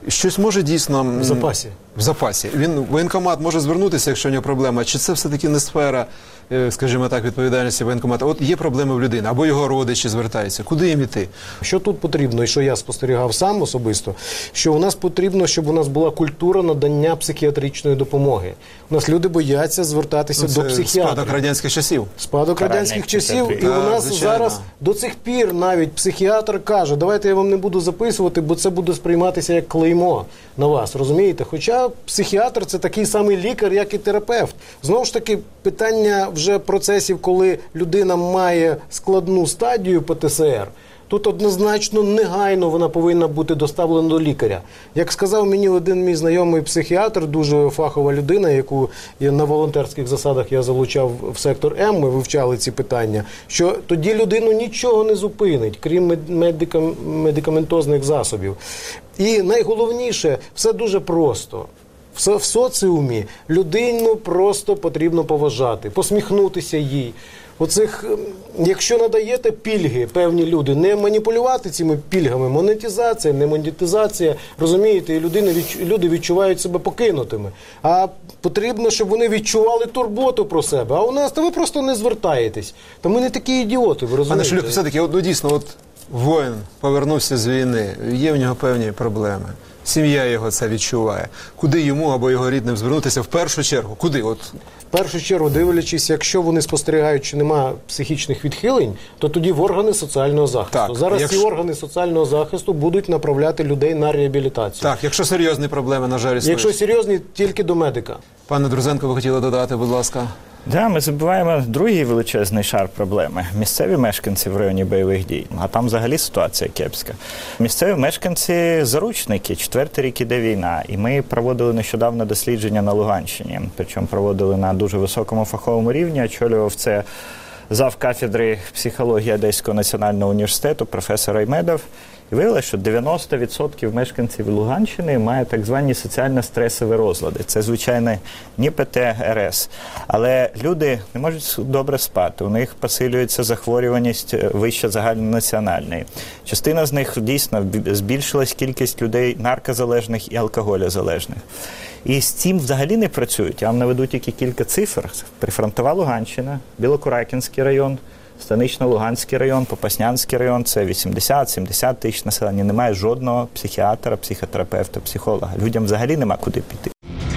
S1: щось може дійсно... м,
S9: В запасі.
S1: В запасі. Він, воєнкомат може звернутися, якщо у нього проблема, чи це все-таки не сфера, е, скажімо так, відповідальності воєнкомата? От є проблеми в людини, або його родичі звертаються. Куди їм іти?
S9: Що тут потрібно, і що я спостерігав сам особисто, що у нас потрібно, щоб у нас була культура надання психіатричної допомоги. У нас люди бояться звертатися
S1: Ну, це
S9: до психіатра.
S1: спадок радянських часів.
S9: Спадок
S4: Каральних
S9: радянських часів, і
S4: психіатрів.
S9: у
S1: Так,
S9: нас
S1: звичайно.
S9: зараз до цих пір навіть психіатр каже, давайте я вам не буду записувати, бо це буде сприйматися як клеймо на вас, розумієте? Хоча психіатр – це такий самий лікар, як і терапевт. Знову ж таки, питання вже процесів, коли людина має складну стадію Пе Те Се Ер, тут однозначно негайно вона повинна бути доставлена до лікаря. Як сказав мені один мій знайомий психіатр, дуже фахова людина, яку я на волонтерських засадах я залучав в сектор М, ми вивчали ці питання, що тоді людину нічого не зупинить, крім мед- медикам- медикаментозних засобів. І найголовніше, все дуже просто. В соціумі людину просто потрібно поважати, посміхнутися їй. Оцих, якщо надаєте пільги певні люди, не маніпулювати цими пільгами, монетизація, не монетизація, розумієте, і людини, відч- люди відчувають себе покинутими. А потрібно, щоб вони відчували турботу про себе. А у нас, та ви просто не звертаєтесь. Та ми не такі ідіоти, ви
S1: Пане
S9: розумієте?
S1: Шелюх, все-таки, от, ну, дійсно, от воїн повернувся з війни, є в нього певні проблеми. Сім'я його це відчуває. Куди йому або його рідним звернутися в першу чергу? Куди? От
S9: В першу чергу, дивлячись, якщо вони спостерігають, що немає психічних відхилень, то тоді в органи соціального захисту.
S1: Так,
S9: Зараз
S1: якщо-
S9: ці органи соціального захисту будуть направляти людей на реабілітацію.
S1: так, якщо серйозні проблеми, на жаль, існують.
S9: Якщо серйозні, тільки до медика.
S1: Пане Друзенко, ви хотіли додати, будь ласка.
S4: Да, ми забуваємо другий величезний шар проблеми. Місцеві мешканці в районі бойових дій. А там взагалі ситуація кепська. Місцеві мешканці – заручники. Четвертий рік іде війна. І ми проводили нещодавно дослідження на Луганщині. Причому проводили на дуже високому фаховому рівні. Очолював це зав. Кафедри психології Одеського національного університету професор Аймедов. І виявилося, що дев'яносто відсотків мешканців Луганщини мають так звані соціально-стресові розлади. Це, звичайно, не Пе Те Ер Ес. Але люди не можуть добре спати. У них посилюється захворюваність вище загальнонаціональної. Частина з них дійсно збільшилась кількість людей наркозалежних і алкоголізалежних. І з цим взагалі не працюють. Я вам наведу тільки кілька цифр. Прифронтова Луганщина, Білокуракинський район, Станично-Луганський район, Попаснянський район – це вісімдесят-сімдесят тисяч населення. Немає жодного психіатра, психотерапевта, психолога. Людям взагалі нема куди піти.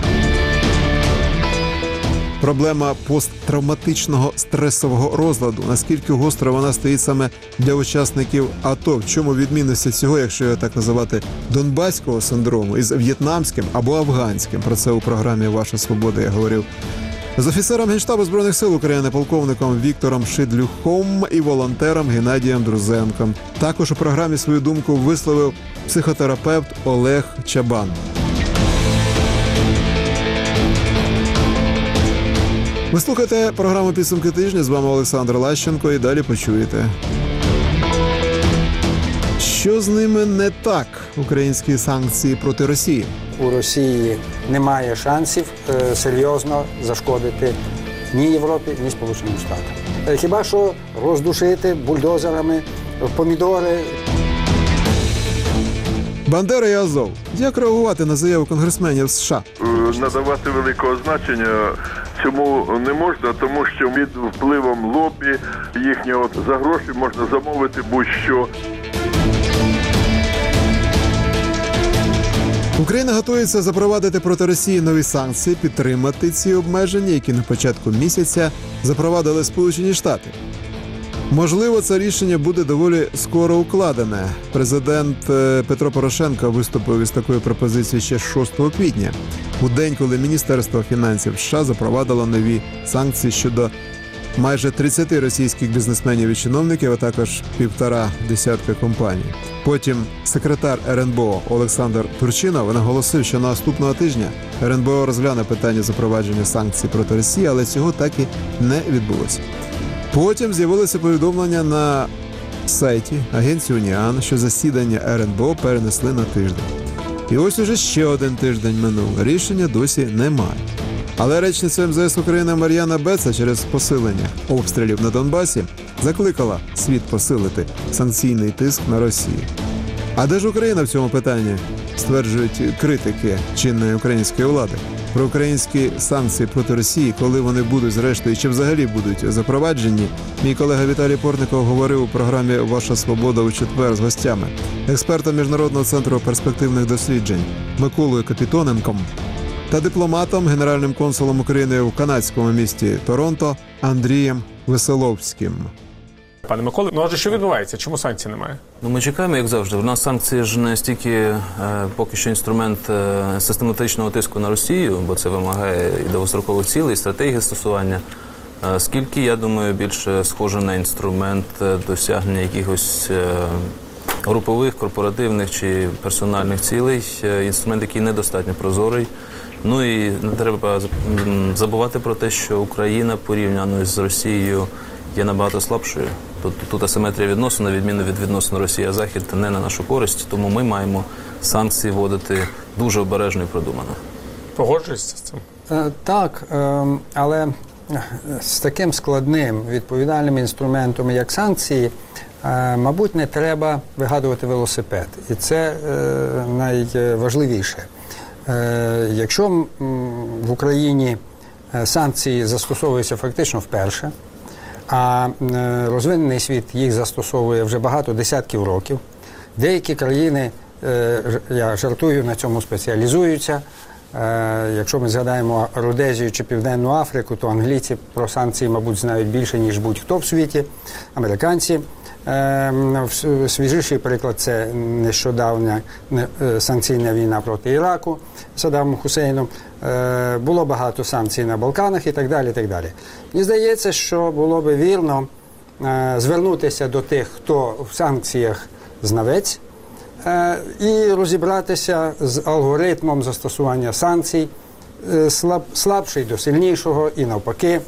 S1: Проблема посттравматичного стресового розладу. Наскільки гостро вона стоїть саме для учасників АТО? В чому відмінності цього, якщо його так називати, донбаського синдрому із в'єтнамським або афганським? Про це у програмі «Ваша свобода» я говорив з офіцером Генштабу Збройних сил України, полковником Віктором Шидлюхом і волонтером Геннадієм Друзенком. Також у програмі свою думку висловив психотерапевт Олег Чабан. Ви слухаєте програму «Підсумки тижня». З вами Олександр Лащенко. І далі почуєте. Що з ними не так? Українські санкції проти Росії.
S10: У Росії немає шансів е, серйозно зашкодити ні Європі, ні Сполученим Штатам. Е, Хіба що роздушити бульдозерами помідори.
S1: Бандера і Азов. Як реагувати на заяву конгресменів США?
S11: Надавати великого значення цьому не можна, тому що під впливом лобі їхнього за гроші можна замовити будь-що.
S1: Україна готується запровадити проти Росії нові санкції, підтримати ці обмеження, які на початку місяця запровадили Сполучені Штати. Можливо, це рішення буде доволі скоро укладене. Президент Петро Порошенко виступив із такою пропозицією ще шостого квітня, у день, коли Міністерство фінансів США запровадило нові санкції щодо майже тридцяти російських бізнесменів і чиновників, а також півтора десятка компаній. Потім секретар Ер Ен Бе О Олександр Турчинов наголосив, що наступного тижня Ер Ен Бе О розгляне питання запровадження санкцій проти Росії, але цього так і не відбулося. Потім з'явилося повідомлення на сайті агенції Уніан, що засідання Ер Ен Бе О перенесли на тиждень. І ось уже ще один тиждень минув. Рішення досі немає. Але речниця Ем Зе Ес України Мар'яна Беца через посилення обстрілів на Донбасі закликала світ посилити санкційний тиск на Росію. А де ж Україна в цьому питанні? стверджують критики чинної української влади. Про українські санкції проти Росії, коли вони будуть зрештою, чи взагалі будуть запроваджені, мій колега Віталій Портников говорив у програмі «Ваша свобода» у четвер з гостями, експертом Міжнародного центру перспективних досліджень Миколою Капітоненком та дипломатом, генеральним консулом України у канадському місті Торонто Андрієм Веселовським.
S12: Пане Миколо, ну адже що відбувається? Чому санкцій немає?
S13: Ну, ми чекаємо, як завжди. У нас санкції ж не стільки е, поки що інструмент е, систематичного тиску на Росію, бо це вимагає і довгострокових цілей, і стратегії застосування, е, скільки, я думаю, більше схоже на інструмент досягнення якихось е, групових, корпоративних чи персональних цілей, е, інструмент, який недостатньо прозорий. Ну і не треба забувати про те, що Україна порівняно з Росією є набагато слабшою. Тут, тут асиметрія відносин, на відміну від відносин Росія-Захід, не на нашу користь, тому ми маємо санкції вводити дуже обережно і продумано.
S12: Погоджуєшся з цим?
S10: Е, так, е, але з таким складним відповідальним інструментом, як санкції, е, мабуть, не треба вигадувати велосипед. І це е, найважливіше. Е, якщо м, в Україні санкції застосовуються фактично вперше, а розвинений світ їх застосовує вже багато десятків років. Деякі країни, я жартую, на цьому спеціалізуються. Якщо ми згадаємо Родезію чи Південну Африку, то англійці про санкції, мабуть, знають більше, ніж будь-хто в світі. Американці. Свіжіший приклад – це нещодавня санкційна війна проти Іраку Саддамом Хусейном. Було багато санкцій на Балканах і так далі. І так далі. Мені здається, що було би вірно звернутися до тих, хто в санкціях знавець, і розібратися з алгоритмом застосування санкцій, слаб, слабший до сильнішого і навпаки.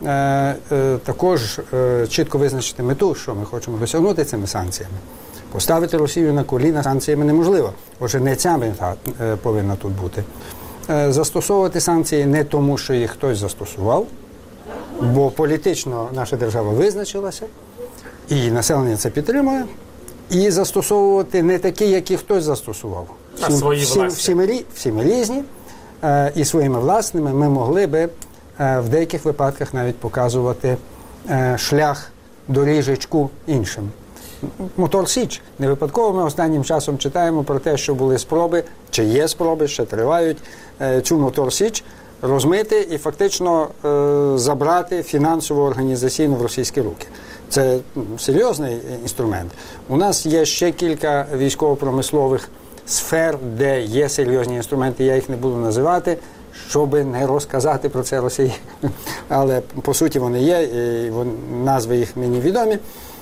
S10: Також чітко визначити мету, що ми хочемо досягнути цими санкціями. Поставити Росію на коліна санкціями неможливо. Отже, не ця мета повинна тут бути. Застосовувати санкції не тому, що їх хтось застосував, бо політично наша держава визначилася, і населення це підтримує, і застосовувати не такі, які хтось застосував.
S12: А всі, свої
S10: всі, всі, ми, всі ми різні, і своїми власними ми могли би в деяких випадках навіть показувати шлях доріжечку іншим. Мотор Січ. Не випадково ми останнім часом читаємо про те, що були спроби, чи є спроби, ще тривають, цю Мотор Січ розмити і фактично забрати фінансово-організаційно в російські руки. Це серйозний інструмент. У нас є ще кілька військово-промислових сфер, де є серйозні інструменти, я їх не буду називати, щоб не розказати про це Росії. Але, по суті, вони є, і назви їх мені відомі.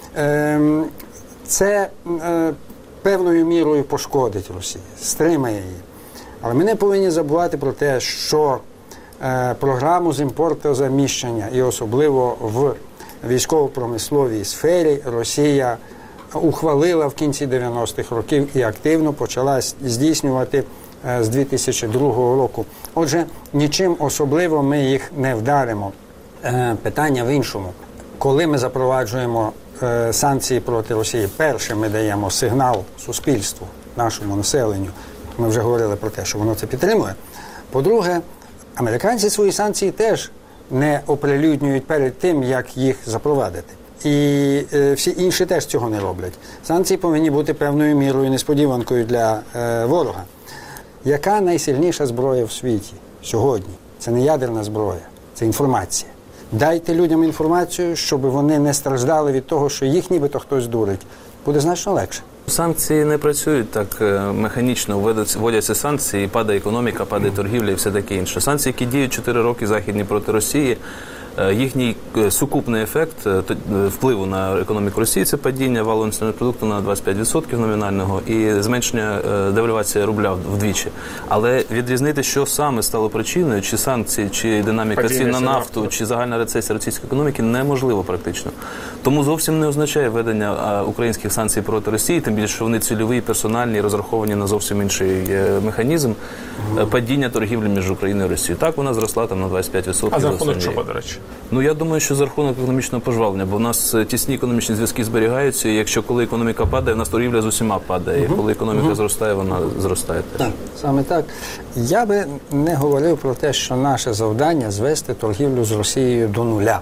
S10: Це певною мірою пошкодить Росію, стримає її. Але ми не повинні забувати про те, що програму з імпортозаміщення, і особливо в військово-промисловій сфері, Росія ухвалила в кінці дев'яностих років і активно почала здійснювати з дві тисячі другого року. Отже, нічим особливо ми їх не вдаримо. Питання в іншому. Коли ми запроваджуємо санкції проти Росії, перше, ми даємо сигнал суспільству, нашому населенню. Ми вже говорили про те, що воно це підтримує. По-друге, американці свої санкції теж не оприлюднюють перед тим, як їх запровадити. І е, всі інші теж цього не роблять. Санкції повинні бути певною мірою несподіванкою для е, ворога. Яка найсильніша зброя в світі сьогодні? Це не ядерна зброя, це інформація. Дайте людям інформацію, щоб вони не страждали від того, що їх нібито хтось дурить. Буде значно легше.
S13: Санкції не працюють так механічно, вводяться санкції, падає економіка, падає торгівля і все таке інше. Санкції, які діють чотири роки західні проти Росії, їхній сукупний ефект впливу на економіку Росії – це падіння валового національного продукту на двадцять п'ять відсотків номінального і зменшення девальвація рубля вдвічі. Але відрізнити, що саме стало причиною, чи санкції, чи динаміка цін на нафту, чи загальна рецесія російської економіки, неможливо практично. Тому зовсім не означає введення українських санкцій проти Росії, тим більше, що вони цільові, персональні, розраховані на зовсім інший механізм падіння торгівлі між Україною і Росією. Так, вона зросла там на двадцять п'ять відсотків.
S12: А за рахунок чого, до речі?
S13: Ну, я думаю, що за рахунок економічного пожвавлення, бо в нас тісні економічні зв'язки зберігаються, і якщо коли економіка падає, в нас торгівля з усіма падає,
S10: Угу.
S13: і коли економіка
S10: Угу.
S13: зростає, вона зростає.
S10: Так, саме так. Я би не говорив про те, що наше завдання звести торгівлю з Росією до нуля.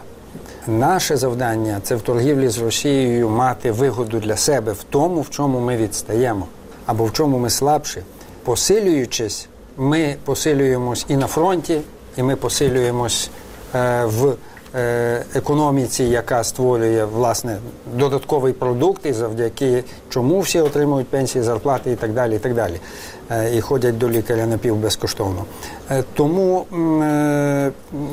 S10: Наше завдання – це в торгівлі з Росією мати вигоду для себе в тому, в чому ми відстаємо, або в чому ми слабші. Посилюючись, ми посилюємось і на фронті, і ми посилюємось е, в е, економіці, яка створює, власне, додатковий продукт, і завдяки чому всі отримують пенсії, зарплати і так далі, і так далі. Е, і ходять до лікаря напівбезкоштовно. Е, тому е,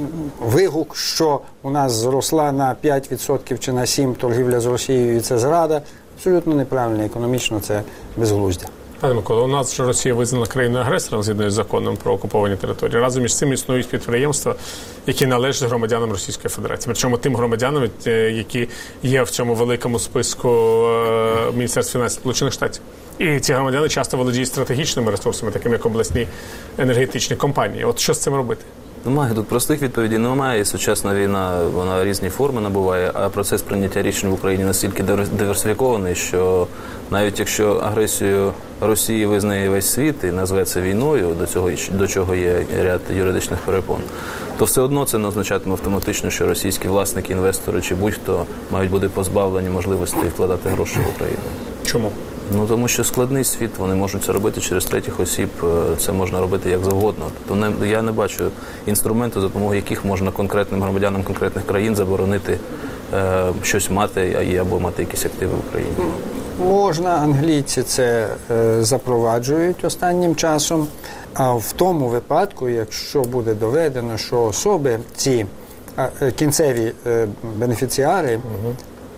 S10: вигук, що у нас зросла на п'ять відсотків чи на сім відсотків торгівля з Росією, і це зрада, абсолютно неправильно, економічно це безглуздя.
S12: Пане Микола, у нас ж Росія визнана країною-агресором згідно з законом про окуповані території. Разом із цим існують підприємства, які належать громадянам Російської Федерації. Причому тим громадянам, які є в цьому великому списку Міністерства фінансів Сполучених Штатів. І ці громадяни часто володіють стратегічними ресурсами, такими як обласні енергетичні компанії. От що з цим робити?
S13: Немає тут простих відповідей, немає. Сучасна війна, вона різні форми набуває, а процес прийняття рішень в Україні настільки диверсифікований, що навіть якщо агресію Росії визнає весь світ і назве це війною, до цього, до чого є ряд юридичних перепон, то все одно це не означатиме автоматично, що російські власники, інвестори чи будь-хто мають бути позбавлені можливості вкладати гроші в Україну.
S12: Чому?
S13: Ну, тому що складний світ, вони можуть це робити через третіх осіб, це можна робити як завгодно. Тобто не, я не бачу інструменту, за допомогою яких можна конкретним громадянам конкретних країн заборонити е, щось мати або мати якісь активи в Україні.
S10: Можна, англійці це е, запроваджують останнім часом, а в тому випадку, якщо буде доведено, що особи, ці е, кінцеві е, бенефіціари, угу.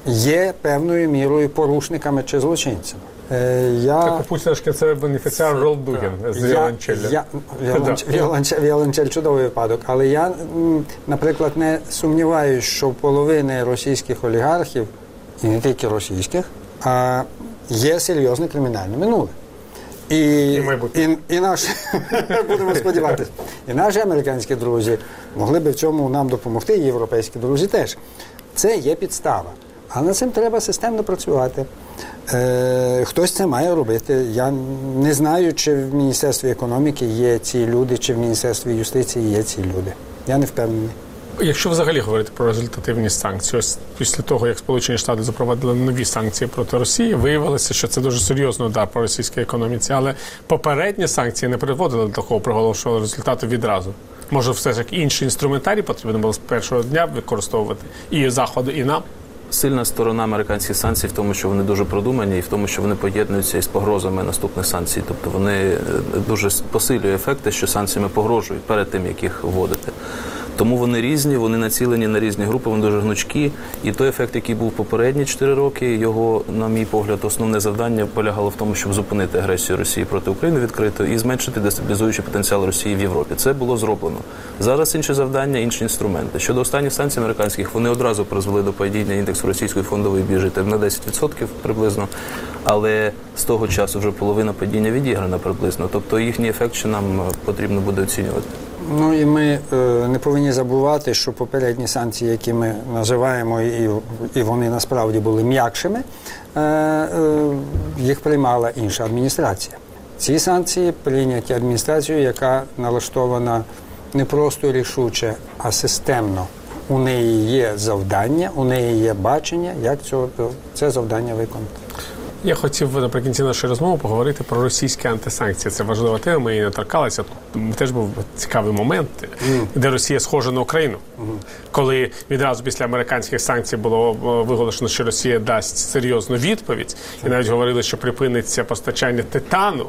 S10: є певною мірою порушниками чи злочинцями. Е, я...
S12: Так у Путіна ж кінцевий бенефіціар Ролдугін з Віолончелля.
S10: Я, віолонч... віолончель, віолончель – чудовий випадок, але я, наприклад, не сумніваюся, що в половини російських олігархів, і не тільки російських, а є серйозне кримінальне минуле. І,
S12: і,
S10: і, і наші, будемо сподіватися, і наші американські друзі могли би в цьому нам допомогти, і європейські друзі теж. Це є підстава. А над цим треба системно працювати. Е, хтось це має робити. Я не знаю, чи в Міністерстві економіки є ці люди, чи в Міністерстві юстиції є ці люди. Я не впевнений.
S12: Якщо взагалі говорити про результативність санкцій, ось після того, як Сполучені Штати запровадили нові санкції проти Росії, виявилося, що це дуже серйозний удар по російській економіці, але попередні санкції не приводили до такого приголомшеного результату відразу. Може, все ж як інший інструментарій потрібно було з першого дня використовувати і Заходу, і нам?
S13: Сильна сторона американських санкцій в тому, що вони дуже продумані, і в тому, що вони поєднуються із погрозами наступних санкцій. Тобто вони дуже посилюють ефекти, що санкціями погрожують перед тим, як їх вводити. Тому вони різні, вони націлені на різні групи, вони дуже гнучкі. І той ефект, який був попередні чотири роки, його, на мій погляд, основне завдання полягало в тому, щоб зупинити агресію Росії проти України відкрито і зменшити дестабілізуючий потенціал Росії в Європі. Це було зроблено. Зараз інші завдання, інші інструменти. Щодо останніх санкцій американських, вони одразу призвели до падіння індексу російської фондової біржі на десять відсотків приблизно. Але з того часу вже половина падіння відіграна приблизно. Тобто їхній ефект ще нам потрібно буде оцінювати.
S10: Ну і ми е, не повинні забувати, що попередні санкції, які ми називаємо, і, і вони насправді були м'якшими, е, е, їх приймала інша адміністрація. Ці санкції прийняті адміністрацією, яка налаштована не просто рішуче, а системно. У неї є завдання, у неї є бачення, як цього, це завдання виконати.
S12: Я хотів наприкінці нашої розмови поговорити про російські антисанкції. Це важлива тема, ми її не торкалися. Теж був цікавий момент, mm. де Росія схожа на Україну. Mm. Коли відразу після американських санкцій було виголошено, що Росія дасть серйозну відповідь, mm. і навіть говорили, що припиниться постачання титану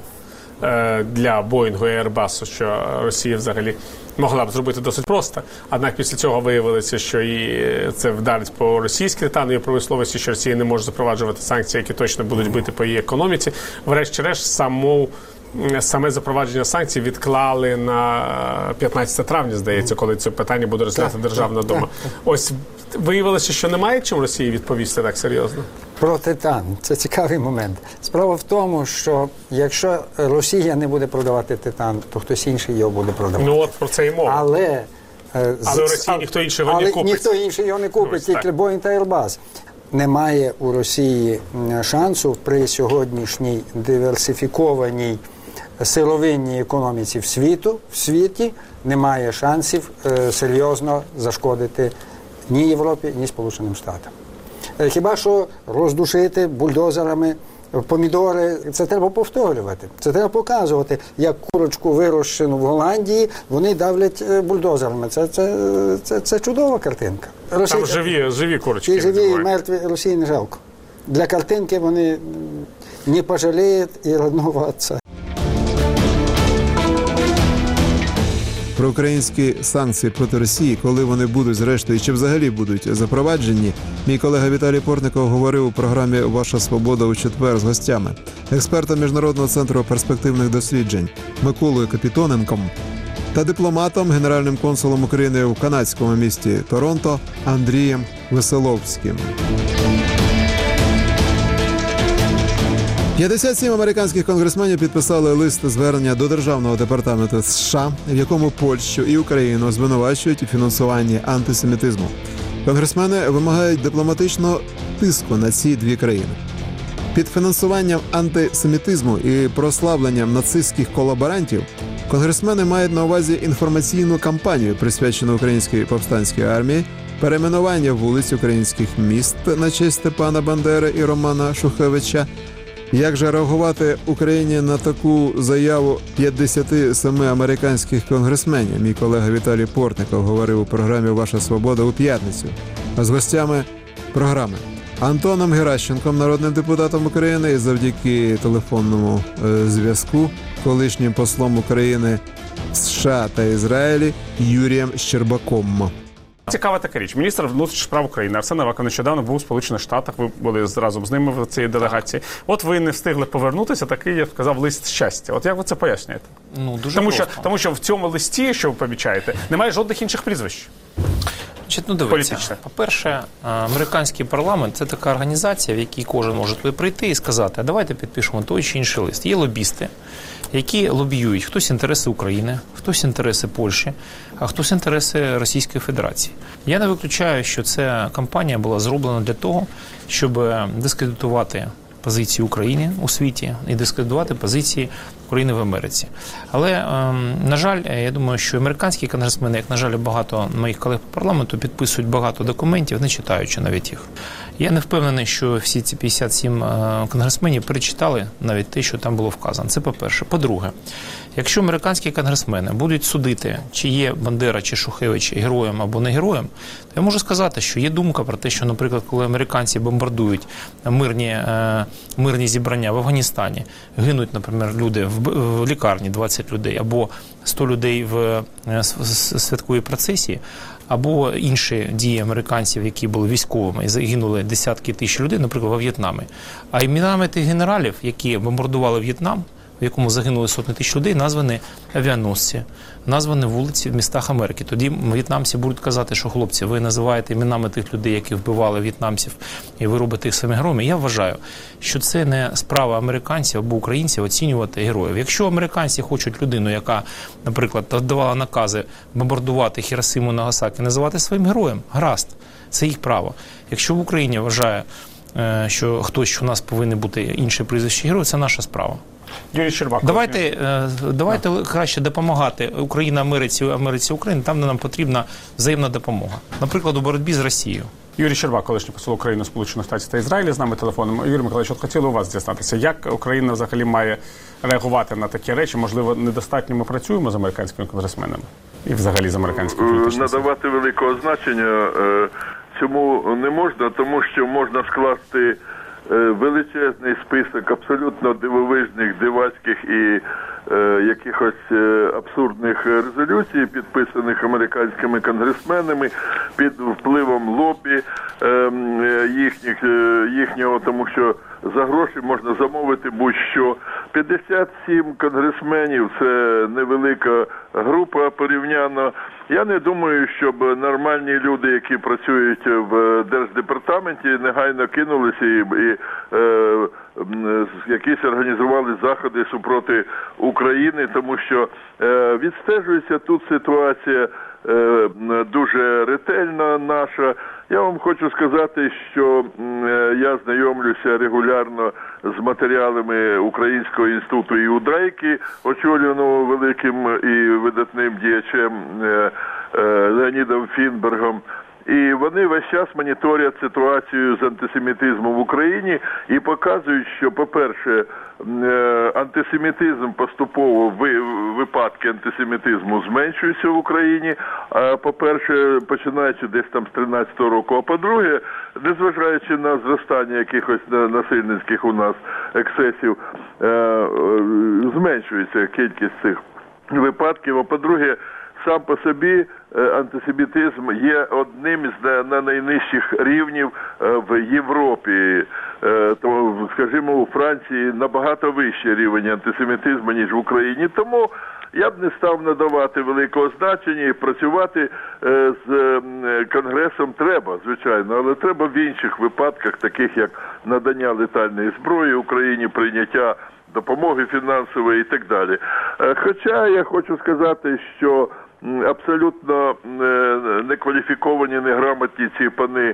S12: е, для Боїнгу і Airbus, що Росія взагалі могла б зробити досить просто. Однак після цього виявилося, що і це вдарить по російській титановій промисловості, що Росія не може запроваджувати санкції, які точно будуть бити по її економіці. Врешті-решт, саму, саме запровадження санкцій відклали на п'ятнадцяте травня, здається, коли це питання буде розглядати Державна дума. Ось виявилося, що немає чим Росії відповісти так серйозно.
S10: Про титан. Це цікавий момент. Справа в тому, що якщо Росія не буде продавати титан, то хтось інший його буде продавати.
S12: Ну от про це і мова.
S10: Але Е,
S12: Але в Росії ніхто інший його
S10: але
S12: не купить.
S10: ніхто інший його не купить,
S12: Ось
S10: тільки
S12: так.
S10: Boeing та Airbus. Немає у Росії м, шансу при сьогоднішній диверсифікованій сировинній економіці в світу, в світі, немає шансів е, серйозно зашкодити ні Європі, ні Сполученим Штатам. Е, Хіба що роздушити бульдозерами помідори, це треба повторювати. Це треба показувати, як курочку вирощену в Голландії, вони давлять е, бульдозерами. Це, це, це, це чудова картинка.
S12: Там живі, живі курочки.
S10: І живі, і
S12: називають.
S10: мертві Росії не жалко. Для картинки вони м, не пожаліють і родного отця.
S1: Про українські санкції проти Росії, коли вони будуть зрештою, чи взагалі будуть запроваджені, мій колега Віталій Портников говорив у програмі «Ваша свобода» у четвер з гостями, експертом Міжнародного центру перспективних досліджень Миколою Капітоненком та дипломатом, генеральним консулом України в канадському місті Торонто Андрієм Веселовським. п'ятдесят сім американських конгресменів підписали лист звернення до Державного департаменту США, в якому Польщу і Україну звинувачують у фінансуванні антисемітизму. Конгресмени вимагають дипломатичного тиску на ці дві країни. Під фінансуванням антисемітизму і прославленням нацистських колаборантів конгресмени мають на увазі інформаційну кампанію, присвячену українській повстанській армії, перейменування вулиць українських міст на честь Степана Бандери і Романа Шухевича. Як же реагувати Україні на таку заяву п'ятдесят сім американських конгресменів? Мій колега Віталій Портников говорив у програмі «Ваша свобода» у п'ятницю. А з гостями програми Антоном Геращенком, народним депутатом України, і завдяки телефонному е, зв'язку колишнім послом України в США та Ізраїлі Юрієм Щербаком.
S12: Цікава така річ. Міністр внутрішніх справ України Арсен Аваков нещодавно був у Сполучених Штатах, ви були разом з ними в цій делегації. От ви не встигли повернутися, такий, я сказав, лист щастя. От як ви це пояснюєте?
S14: Ну, дуже
S12: тому,
S14: просто.
S12: що, тому що в цьому листі, що ви помічаєте, немає жодних інших прізвищ.
S14: Значить, ну, дивіться, по-перше, американський парламент – це така організація, в якій кожен може туди прийти і сказати, а давайте підпишемо той чи інший лист. Є лобісти, які лобіюють хтось інтереси України, хтось інтереси Польщі, а хтось інтереси Російської Федерації. Я не виключаю, що ця кампанія була зроблена для того, щоб дискредитувати позиції України у світі і дискредитувати позиції України в Америці. Але, на жаль, я думаю, що американські конгресмени, як, на жаль, багато моїх колег по парламенту, підписують багато документів, не читаючи навіть їх. Я не впевнений, що всі ці п'ятдесят сім конгресменів перечитали навіть те, що там було вказано. Це по-перше. По-друге, якщо американські конгресмени будуть судити, чи є Бандера, чи Шухевич героєм або не героєм, то я можу сказати, що є думка про те, що, наприклад, коли американці бомбардують мирні, мирні зібрання в Афганістані, гинуть, наприклад, люди в лікарні, двадцять людей, або сто людей в святковій процесії, або інші дії американців, які були військовими і загинули десятки тисяч людей, наприклад, во В'єтнамі. А іменами тих генералів, які бомбардували В'єтнам, в якому загинули сотні тисяч людей, названі авіаносці, названі вулиці в містах Америки. Тоді в'єтнамці будуть казати, що, хлопці, ви називаєте іменами тих людей, які вбивали в'єтнамців, і ви робите їх своїми героями. Я вважаю, що це не справа американців або українців оцінювати героїв. Якщо американці хочуть людину, яка, наприклад, давала накази бомбардувати Хіросиму, Нагасакі, називати своїм героєм, гаразд, це їх право. Якщо в Україні вважає, що хтось, що у нас повинен бути інший прізвище герой, це наша справа.
S12: Юрій Щербаков.
S14: Давайте, давайте краще допомагати Україні, Америці, Америці, Україні, там, де нам потрібна взаємна допомога. Наприклад, у боротьбі з Росією.
S12: Юрій Щербак, колишній посол України, Сполучених Штатів та Ізраїлі, з нами телефоном. Юрій Миколаївич, от хотіли у вас дізнатися, як Україна взагалі має реагувати на такі речі? Можливо, недостатньо ми працюємо з американськими конгресменами і взагалі з американськими політичними силами?
S11: Надавати великого значення цьому не можна, тому що можна скласти величезний список абсолютно дивовижних, дивацьких і е, якихось е, абсурдних резолюцій, підписаних американськими конгресменами під впливом лобі е, їхніх, е, їхнього, тому що за гроші можна замовити будь-що. п'ятдесят сім конгресменів – це невелика група порівняно. Я не думаю, щоб нормальні люди, які працюють в Держдепартаменті, негайно кинулися і, і е, якісь організували заходи супроти України, тому що е, відстежується тут ситуація е, дуже ретельна наша. Я вам хочу сказати, що е, я знайомлюся регулярно з матеріалами Українського інституту іудрейки, очолюваного великим і видатним діячем е, е, Леонідом Фінбергом. І вони весь час моніторять ситуацію з антисемітизмом в Україні і показують, що, по-перше, антисемітизм поступово, випадки антисемітизму зменшуються в Україні, по-перше, починаючи десь там з тринадцятого року, а по-друге, незважаючи на зростання якихось насильницьких у нас ексцесів, зменшується кількість цих випадків, а по-друге, сам по собі антисемітизм є одним із на найнижчих рівнів в Європі. Тому, скажімо, у Франції набагато вищий рівень антисемітизму, ніж в Україні. Тому я б не став надавати великого значення і працювати з Конгресом треба, звичайно, але треба в інших випадках, таких як надання летальної зброї Україні, прийняття допомоги фінансової і так далі. Хоча я хочу сказати, що абсолютно некваліфіковані, неграмотні ці пани,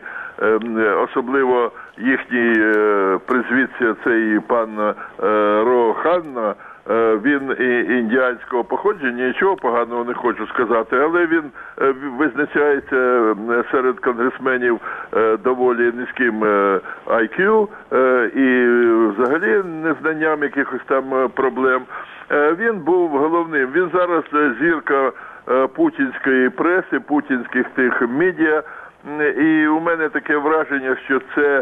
S11: особливо їхній призвідця, цей пан Роханна, він індіанського походження, нічого поганого не хочу сказати, але він визначається серед конгресменів доволі низьким ай к'ю і взагалі незнанням якихось там проблем. Він був головним. Він зараз зірка путінської преси, путінських тих медіа. І у мене таке враження, що це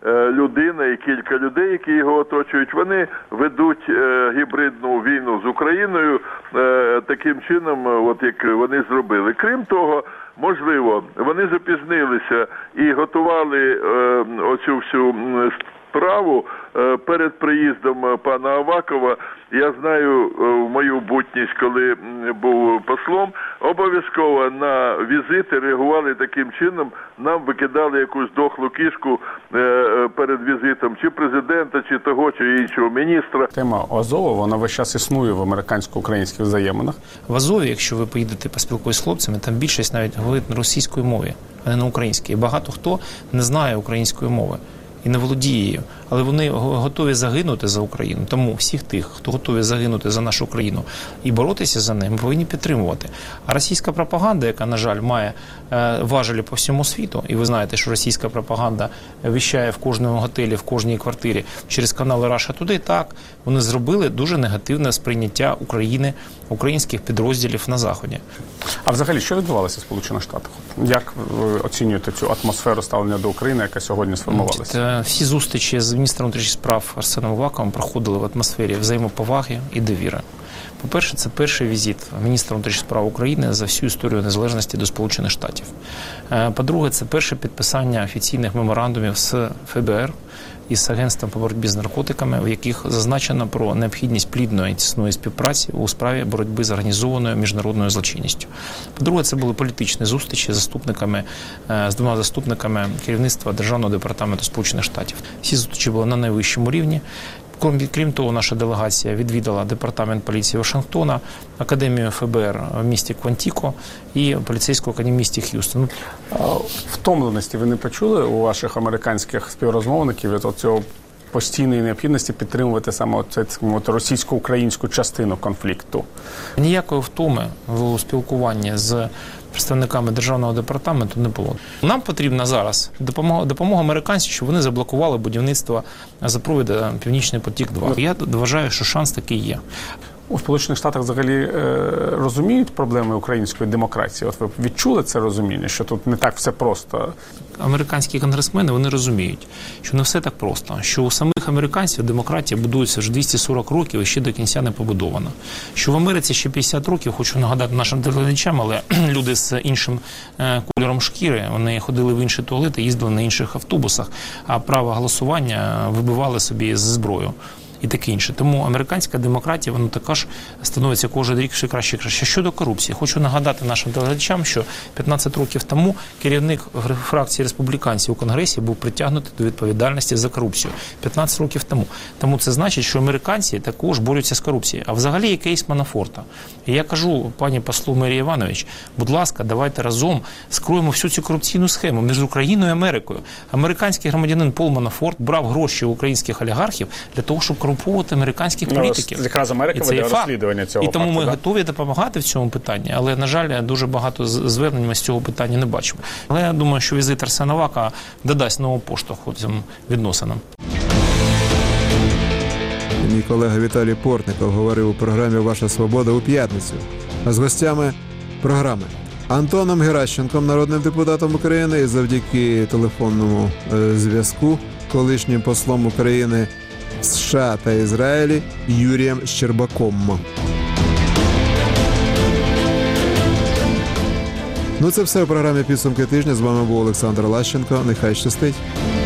S11: людина і кілька людей, які його оточують, вони ведуть гібридну війну з Україною таким чином, от як вони зробили. Крім того, можливо, вони запізнилися і готували оцю всю справу перед приїздом пана Авакова. Я знаю, в мою бутність, коли був послом, обов'язково на візити реагували таким чином, нам викидали якусь дохлу кішку перед візитом чи президента, чи того, чи іншого міністра.
S12: Тема Азова, вона весь час існує в американсько-українських взаєминах.
S14: В Азові, якщо ви поїдете поспілкуєтесь з хлопцями, там більшість навіть говорить на російської мові, а не на українській. І багато хто не знає української мови і не володіє її, але вони готові загинути за Україну. Тому всіх тих, хто готові загинути за нашу країну і боротися за неї, ми повинні підтримувати. А російська пропаганда, яка, на жаль, має е, важелі по всьому світу, і ви знаєте, що російська пропаганда віщає в кожному готелі, в кожній квартирі через канали Russia Today, так, вони зробили дуже негативне сприйняття України, українських підрозділів на Заході.
S12: А взагалі, що відбувалося в Сполучених Штатах? Як ви оцінюєте цю атмосферу ставлення до України, яка сьогодні сформувалася?
S14: Всі зустрічі з міністром внутрішніх справ Арсеном Аваковим проходили в атмосфері взаємоповаги і довіри. По-перше, це перший візит міністра внутрішніх справ України за всю історію незалежності до Сполучених Штатів. По-друге, це перше підписання офіційних меморандумів з еф бе ер і з Агентством по боротьбі з наркотиками, в яких зазначено про необхідність плідної і тісної співпраці у справі боротьби з організованою міжнародною злочинністю. По-друге, це були політичні зустрічі з заступниками, з двома заступниками керівництва Державного департаменту Сполучених Штатів. Всі зустрічі були на найвищому рівні. Крім того, наша делегація відвідала департамент поліції Вашингтона, академію еф бе ер в місті Квантіко і поліцейську академію в місті Х'юстон.
S12: Втомленості ви не почули у ваших американських співрозмовників від цього постійної необхідності підтримувати саме от російсько-українську частину конфлікту?
S14: Ніякої втоми в спілкуванні з представниками Державного департаменту не було. Нам потрібна зараз допомога, допомога американців, щоб вони заблокували будівництво газопроводу Північний потік-два. Я вважаю, що шанс такий є.
S12: У Сполучених Штатах взагалі е, розуміють проблеми української демократії? От ви відчули це розуміння, що тут не так все просто?
S14: Американські конгресмени, вони розуміють, що не все так просто, що у самих американців демократія будується вже двісті сорок років і ще до кінця не побудована. Що в Америці ще п'ятдесят років, хочу нагадати нашим телеглядачам, але люди з іншим е, кольором шкіри, вони ходили в інші туалети, їздили на інших автобусах, а право голосування вибивали собі з зброю. і таке інше. Тому американська демократія, воно також становиться кожен рік все краще і краще. Щодо корупції, хочу нагадати нашим телеглядачам, що п'ятнадцять років тому керівник фракції республіканців у Конгресі був притягнутий до відповідальності за корупцію. п'ятнадцять років тому. Тому це значить, що американці також борються з корупцією. А взагалі є кейс Манафорта. І я кажу, пані послу Марії Іванович, будь ласка, давайте разом скроємо всю цю корупційну схему між Україною і Америкою. Американський громадянин Пол Манафорт брав гроші у українських олігархів для того, щоб корумпувати американських політиків.
S15: Ну, якраз Америка веде розслідування цього
S14: І тому
S15: факту,
S14: ми
S15: да?
S14: готові допомагати в цьому питанні, але, на жаль, дуже багато звернень ми з цього питання не бачимо. Але я думаю, що візит Арсена Авакова додасть нового поштовху цим відносинам.
S1: Мій колега Віталій Портников говорив у програмі «Ваша свобода» у п'ятницю. А з гостями програми Антоном Геращенком, народним депутатом України, і завдяки телефонному е, зв'язку колишнім послом України в США та Ізраїлі Юрієм Щербаком. Ну це все у програмі «Підсумки тижня». З вами був Олександр Лащенко. Нехай щастить.